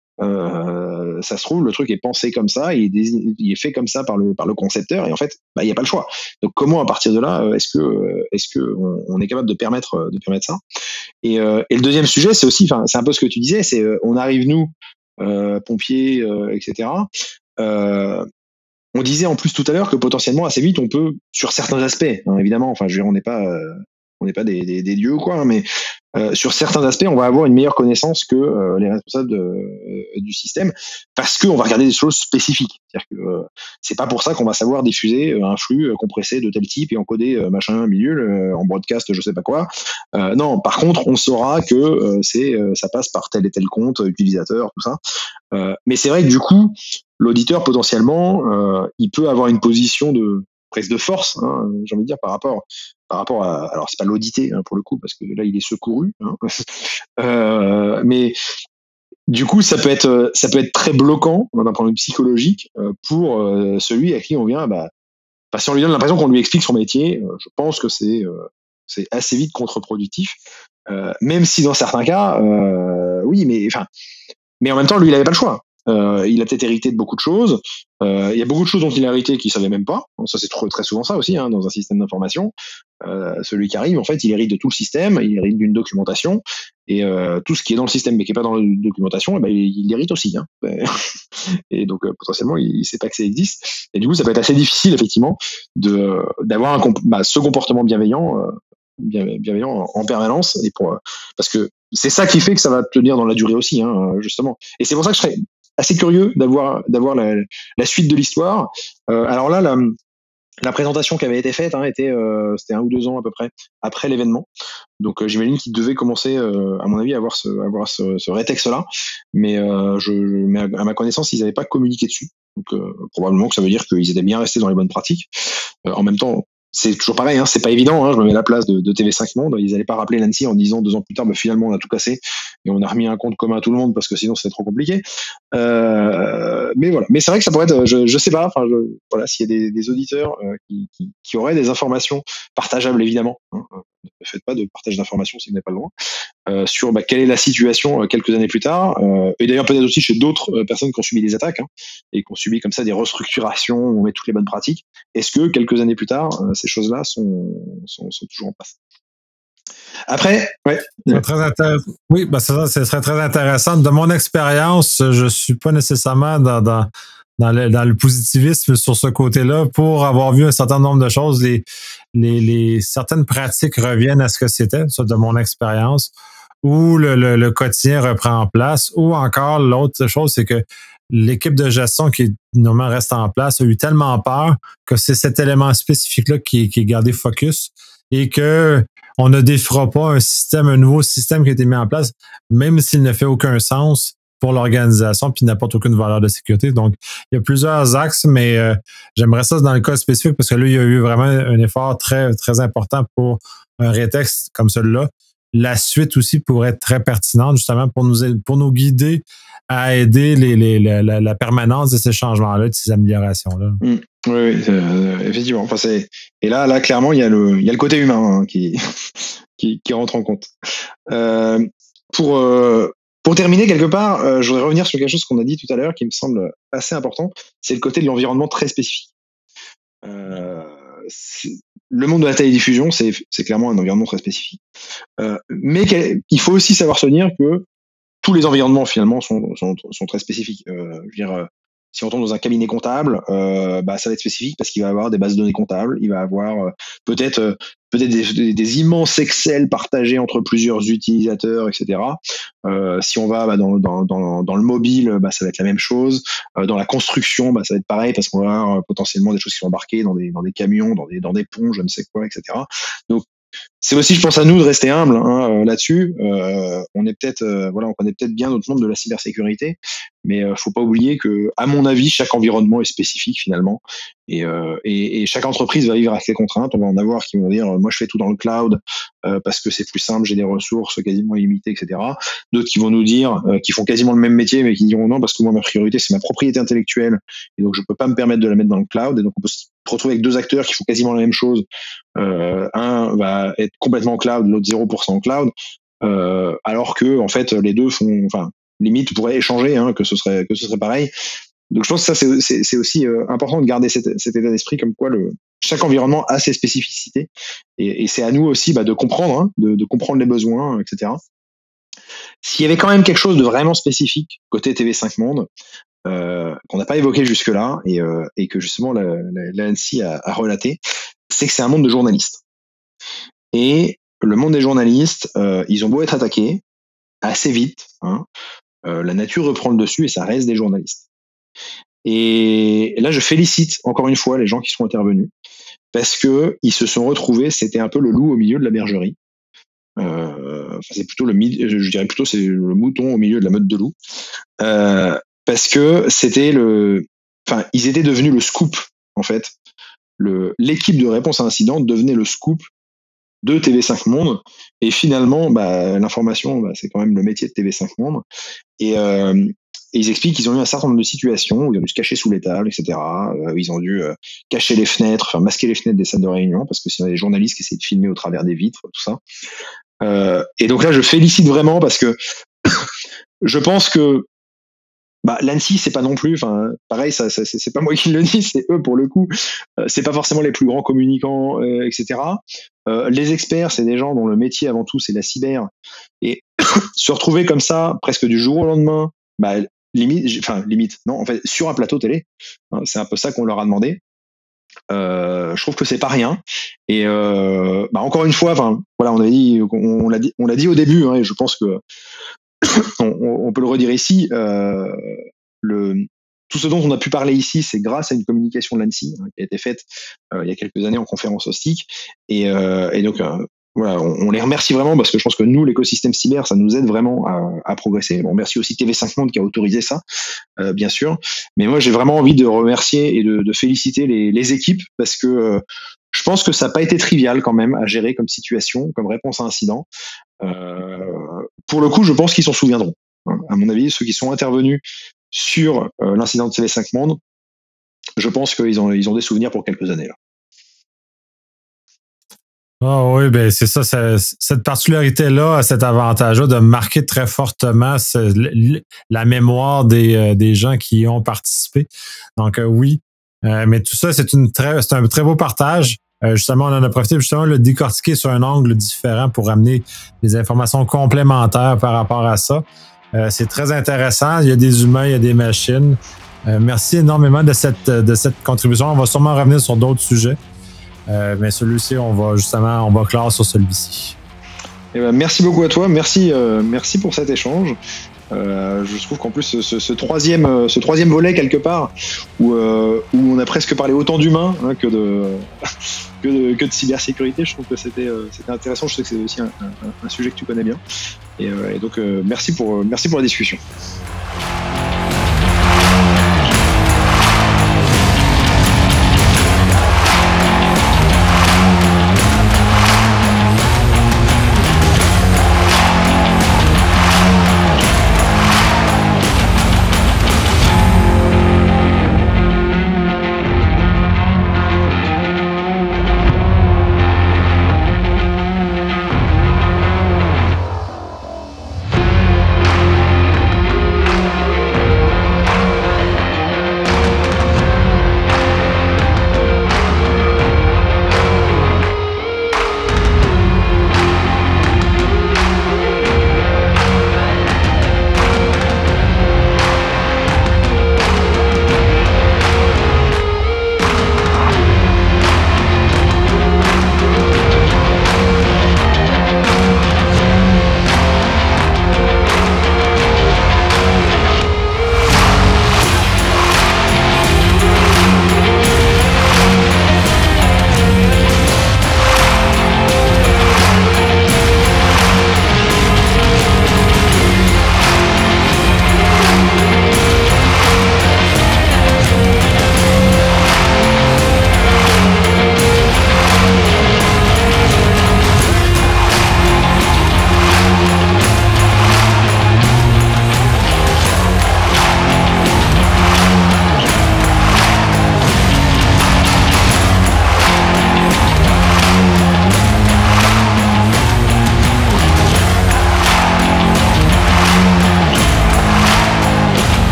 Euh, ça se trouve le truc est pensé comme ça, il est, désigné, il est fait comme ça par le par le concepteur et en fait bah il y a pas le choix. Donc comment à partir de là est-ce que est-ce que on, on est capable de permettre de permettre ça? Et, euh, et le deuxième sujet c'est aussi, enfin c'est un peu ce que tu disais, c'est on arrive nous euh, pompiers euh, et cetera. Euh, on disait en plus tout à l'heure que potentiellement assez vite on peut sur certains aspects hein, évidemment enfin je veux dire on n'est pas euh, on n'est pas des, des, des dieux quoi hein, mais euh, sur certains aspects on va avoir une meilleure connaissance que euh, les responsables de, euh, du système parce qu'on va regarder des choses spécifiques, c'est-à-dire que euh, c'est pas pour ça qu'on va savoir diffuser euh, un flux euh, compressé de tel type et encoder euh, machin bidule euh, en broadcast je sais pas quoi euh, non par contre on saura que euh, c'est euh, ça passe par tel et tel compte utilisateur tout ça euh, mais c'est vrai que du coup l'auditeur potentiellement euh, il peut avoir une position de presque de force hein, j'ai envie de dire par rapport par rapport à alors c'est pas l'audité hein, pour le coup parce que là il est secouru hein. euh, mais du coup ça peut être ça peut être très bloquant d'un point de vue psychologique euh, pour euh, celui à qui on vient bah, bah si on lui donne l'impression qu'on lui explique son métier euh, je pense que c'est euh, c'est assez vite contre-productif euh, même si dans certains cas euh, oui mais enfin mais en même temps lui il avait pas le choix. Euh, il a peut-être hérité de beaucoup de choses. Euh, il y a beaucoup de choses dont il a hérité qu'il savait même pas. Ça c'est trop, très souvent ça aussi hein, dans un système d'information. Euh, celui qui arrive, en fait, il hérite de tout le système, il hérite d'une documentation et euh, tout ce qui est dans le système mais qui est pas dans la documentation, eh ben, il, il hérite aussi. Hein. Et donc euh, potentiellement, il, il sait pas que ça existe. Et du coup, ça peut être assez difficile effectivement de d'avoir un bah, ce comportement bienveillant, euh, bienveillant en, en permanence et pour parce que c'est ça qui fait que ça va tenir dans la durée aussi, hein, justement. Et c'est pour ça que je serais assez curieux d'avoir d'avoir la, la suite de l'histoire. Euh, alors là, la, la présentation qui avait été faite hein, était euh, c'était un ou deux ans à peu près après l'événement. Donc euh, j'imagine qu'il devait commencer, euh, à mon avis, à avoir ce, à avoir ce, ce rétexte-là. Mais, euh, je, mais à ma connaissance, ils n'avaient pas communiqué dessus. Donc euh, probablement que ça veut dire qu'ils étaient bien restés dans les bonnes pratiques. Euh, en même temps, c'est toujours pareil, hein, c'est pas évident. Hein, je me mets à la place de, de T V cinq Monde. Ils n'allaient pas rappeler l'Annecy en disant deux ans plus tard, bah, finalement on a tout cassé et on a remis un compte commun à tout le monde parce que sinon c'était trop compliqué. Euh, mais voilà. Mais c'est vrai que ça pourrait être, je, je sais pas. Enfin, je, voilà, s'il y a des, des auditeurs euh, qui, qui, qui auraient des informations partageables évidemment. Hein, ne faites pas de partage d'informations si vous n'êtes pas loin. Euh, sur bah, quelle est la situation euh, quelques années plus tard, euh, et d'ailleurs peut-être aussi chez d'autres euh, personnes qui ont subi des attaques hein, et qui ont subi comme ça des restructurations, on met toutes les bonnes pratiques. Est-ce que quelques années plus tard, euh, ces choses-là sont, sont, sont toujours en place? Après, ouais. Très intér- oui, ben ça, ce serait très intéressant. De mon expérience, je suis pas nécessairement dans, dans, dans, le, dans le positivisme sur ce côté-là. Pour avoir vu un certain nombre de choses, les, les, les certaines pratiques reviennent à ce que c'était, ça de mon expérience, où le, le, le quotidien reprend en place, ou encore l'autre chose, c'est que l'équipe de gestion qui normalement reste en place a eu tellement peur que c'est cet élément spécifique-là qui, qui est gardé focus et que on ne défera pas un système, un nouveau système qui a été mis en place, même s'il ne fait aucun sens pour l'organisation puis n'apporte aucune valeur de sécurité. Donc, il y a plusieurs axes, mais euh, j'aimerais ça dans le cas spécifique parce que là, il y a eu vraiment un effort très, très important pour un rétexte comme celui-là. La suite aussi pourrait être très pertinente, justement, pour nous, pour nous guider à aider les, les, la, la, la permanence de ces changements-là, de ces améliorations-là. Mmh. Oui, oui euh, effectivement. Enfin, c'est... Et là, là, clairement, il y a le, il y a le côté humain hein, qui, qui, qui rentre en compte. Euh, pour, euh, pour terminer, quelque part, euh, je voudrais revenir sur quelque chose qu'on a dit tout à l'heure qui me semble assez important. C'est le côté de l'environnement très spécifique. Euh, le monde de la télédiffusion, c'est, c'est clairement un environnement très spécifique. Euh, mais il faut aussi savoir se dire que tous les environnements finalement sont, sont, sont très spécifiques. Euh, je veux dire, si on tombe dans un cabinet comptable, euh, bah, ça va être spécifique parce qu'il va avoir des bases de données comptables, il va avoir euh, peut-être euh, peut-être des, des, des immenses Excel partagés entre plusieurs utilisateurs, et cetera. Euh, si on va bah, dans, dans, dans, dans le mobile, bah, ça va être la même chose. Euh, dans la construction, bah, ça va être pareil parce qu'on va avoir euh, potentiellement des choses qui sont embarquées dans des, dans des camions, dans des, dans des ponts, je ne sais quoi, et cetera. Donc c'est aussi, je pense, à nous de rester humbles hein, là-dessus. Euh, on est peut-être, euh, voilà, on connaît peut-être bien notre monde de la cybersécurité, mais euh, faut pas oublier que, à mon avis, chaque environnement est spécifique finalement, et, euh, et, et chaque entreprise va vivre avec ses contraintes. On va en avoir qui vont dire, moi, je fais tout dans le cloud euh, parce que c'est plus simple, j'ai des ressources quasiment illimitées, et cetera. D'autres qui vont nous dire, euh, qui font quasiment le même métier, mais qui diront non parce que moi, ma priorité, c'est ma propriété intellectuelle, et donc je peux pas me permettre de la mettre dans le cloud. Et donc on peut se retrouver avec deux acteurs qui font quasiment la même chose. Euh, un va être complètement en cloud, l'autre zéro pour cent en cloud, euh, alors que en fait les deux font, enfin limite pourraient échanger, hein, que ce serait que ce serait pareil. Donc je pense que ça c'est c'est, c'est aussi euh, important de garder cet, cet état d'esprit comme quoi le chaque environnement a ses spécificités et, et c'est à nous aussi bah, de comprendre, hein, de, de comprendre les besoins, et cetera. S'il y avait quand même quelque chose de vraiment spécifique côté T V cinq Monde, euh, qu'on n'a pas évoqué jusque-là et, euh, et que justement la, la, l'A N S I a, a relaté, c'est que c'est un monde de journalistes. Et le monde des journalistes, euh, ils ont beau être attaqués assez vite, hein, euh, la nature reprend le dessus et ça reste des journalistes. Et là, je félicite encore une fois les gens qui sont intervenus parce que ils se sont retrouvés, c'était un peu le loup au milieu de la bergerie. Euh, enfin, c'est plutôt le, je dirais plutôt c'est le mouton au milieu de la meute de loups, euh, parce que c'était le, enfin, ils étaient devenus le scoop en fait. Le, l'équipe de réponse à incident devenait le scoop de T V cinq Monde, et finalement, bah, l'information, bah, c'est quand même le métier de T V cinq Monde, et, euh, et ils expliquent qu'ils ont eu un certain nombre de situations où ils ont dû se cacher sous les tables, et cetera. Euh, ils ont dû euh, cacher les fenêtres, enfin masquer les fenêtres des salles de réunion, parce que sinon il y a des journalistes qui essaient de filmer au travers des vitres, tout ça. Euh, et donc là, je félicite vraiment parce que je pense que bah, l'A N S I, c'est pas non plus, enfin, pareil, ça, ça, c'est, c'est pas moi qui le dis, c'est eux pour le coup. Euh, c'est pas forcément les plus grands communicants, euh, et cetera. Euh, les experts, c'est des gens dont le métier avant tout, c'est la cyber. Et se retrouver comme ça, presque du jour au lendemain, bah, limite, enfin, limite, non, en fait, sur un plateau télé, hein, c'est un peu ça qu'on leur a demandé. Euh, je trouve que c'est pas rien. Et euh, bah, encore une fois, enfin, voilà, on a dit, on, on l'a dit, on l'a dit au début, hein, et je pense que on, on peut le redire ici. Euh, le, tout ce dont on a pu parler ici, c'est grâce à une communication de l'A N S I hein, qui a été faite euh, il y a quelques années en conférence au S T I C. Et, euh, et donc, euh, voilà, on, on les remercie vraiment parce que je pense que nous, l'écosystème cyber, ça nous aide vraiment à, à progresser. Bon, merci aussi T V cinq Monde qui a autorisé ça, euh, bien sûr. Mais moi, j'ai vraiment envie de remercier et de, de féliciter les, les équipes parce que euh, je pense que ça n'a pas été trivial quand même à gérer comme situation, comme réponse à incident. Euh, pour le coup, je pense qu'ils s'en souviendront. À mon avis, ceux qui sont intervenus sur euh, l'incident de T V cinq Monde, je pense qu'ils ont, ils ont des souvenirs pour quelques années là. Ah oh oui, ben c'est ça, c'est, cette particularité-là, cet avantage-là de marquer très fortement la mémoire des, des gens qui y ont participé. Donc euh, oui, euh, mais tout ça, c'est, une très, c'est un très beau partage. Euh, justement, on en a profité justement de le décortiquer sur un angle différent pour amener des informations complémentaires par rapport à ça. Euh, c'est très intéressant. Il y a des humains, il y a des machines. Euh, merci énormément de cette, de cette contribution. On va sûrement revenir sur d'autres sujets. Euh, mais celui-ci, on va justement, on va clore sur celui-ci. Eh ben, merci beaucoup à toi. Merci, euh, merci pour cet échange. Euh, je trouve qu'en plus ce, ce, ce troisième, ce troisième volet quelque part où, euh, où on a presque parlé autant d'humains hein, que de que de, que de cybersécurité, je trouve que c'était, euh, c'était intéressant. Je sais que c'est aussi un, un, un sujet que tu connais bien. Et, euh, et donc euh, merci pour merci pour la discussion.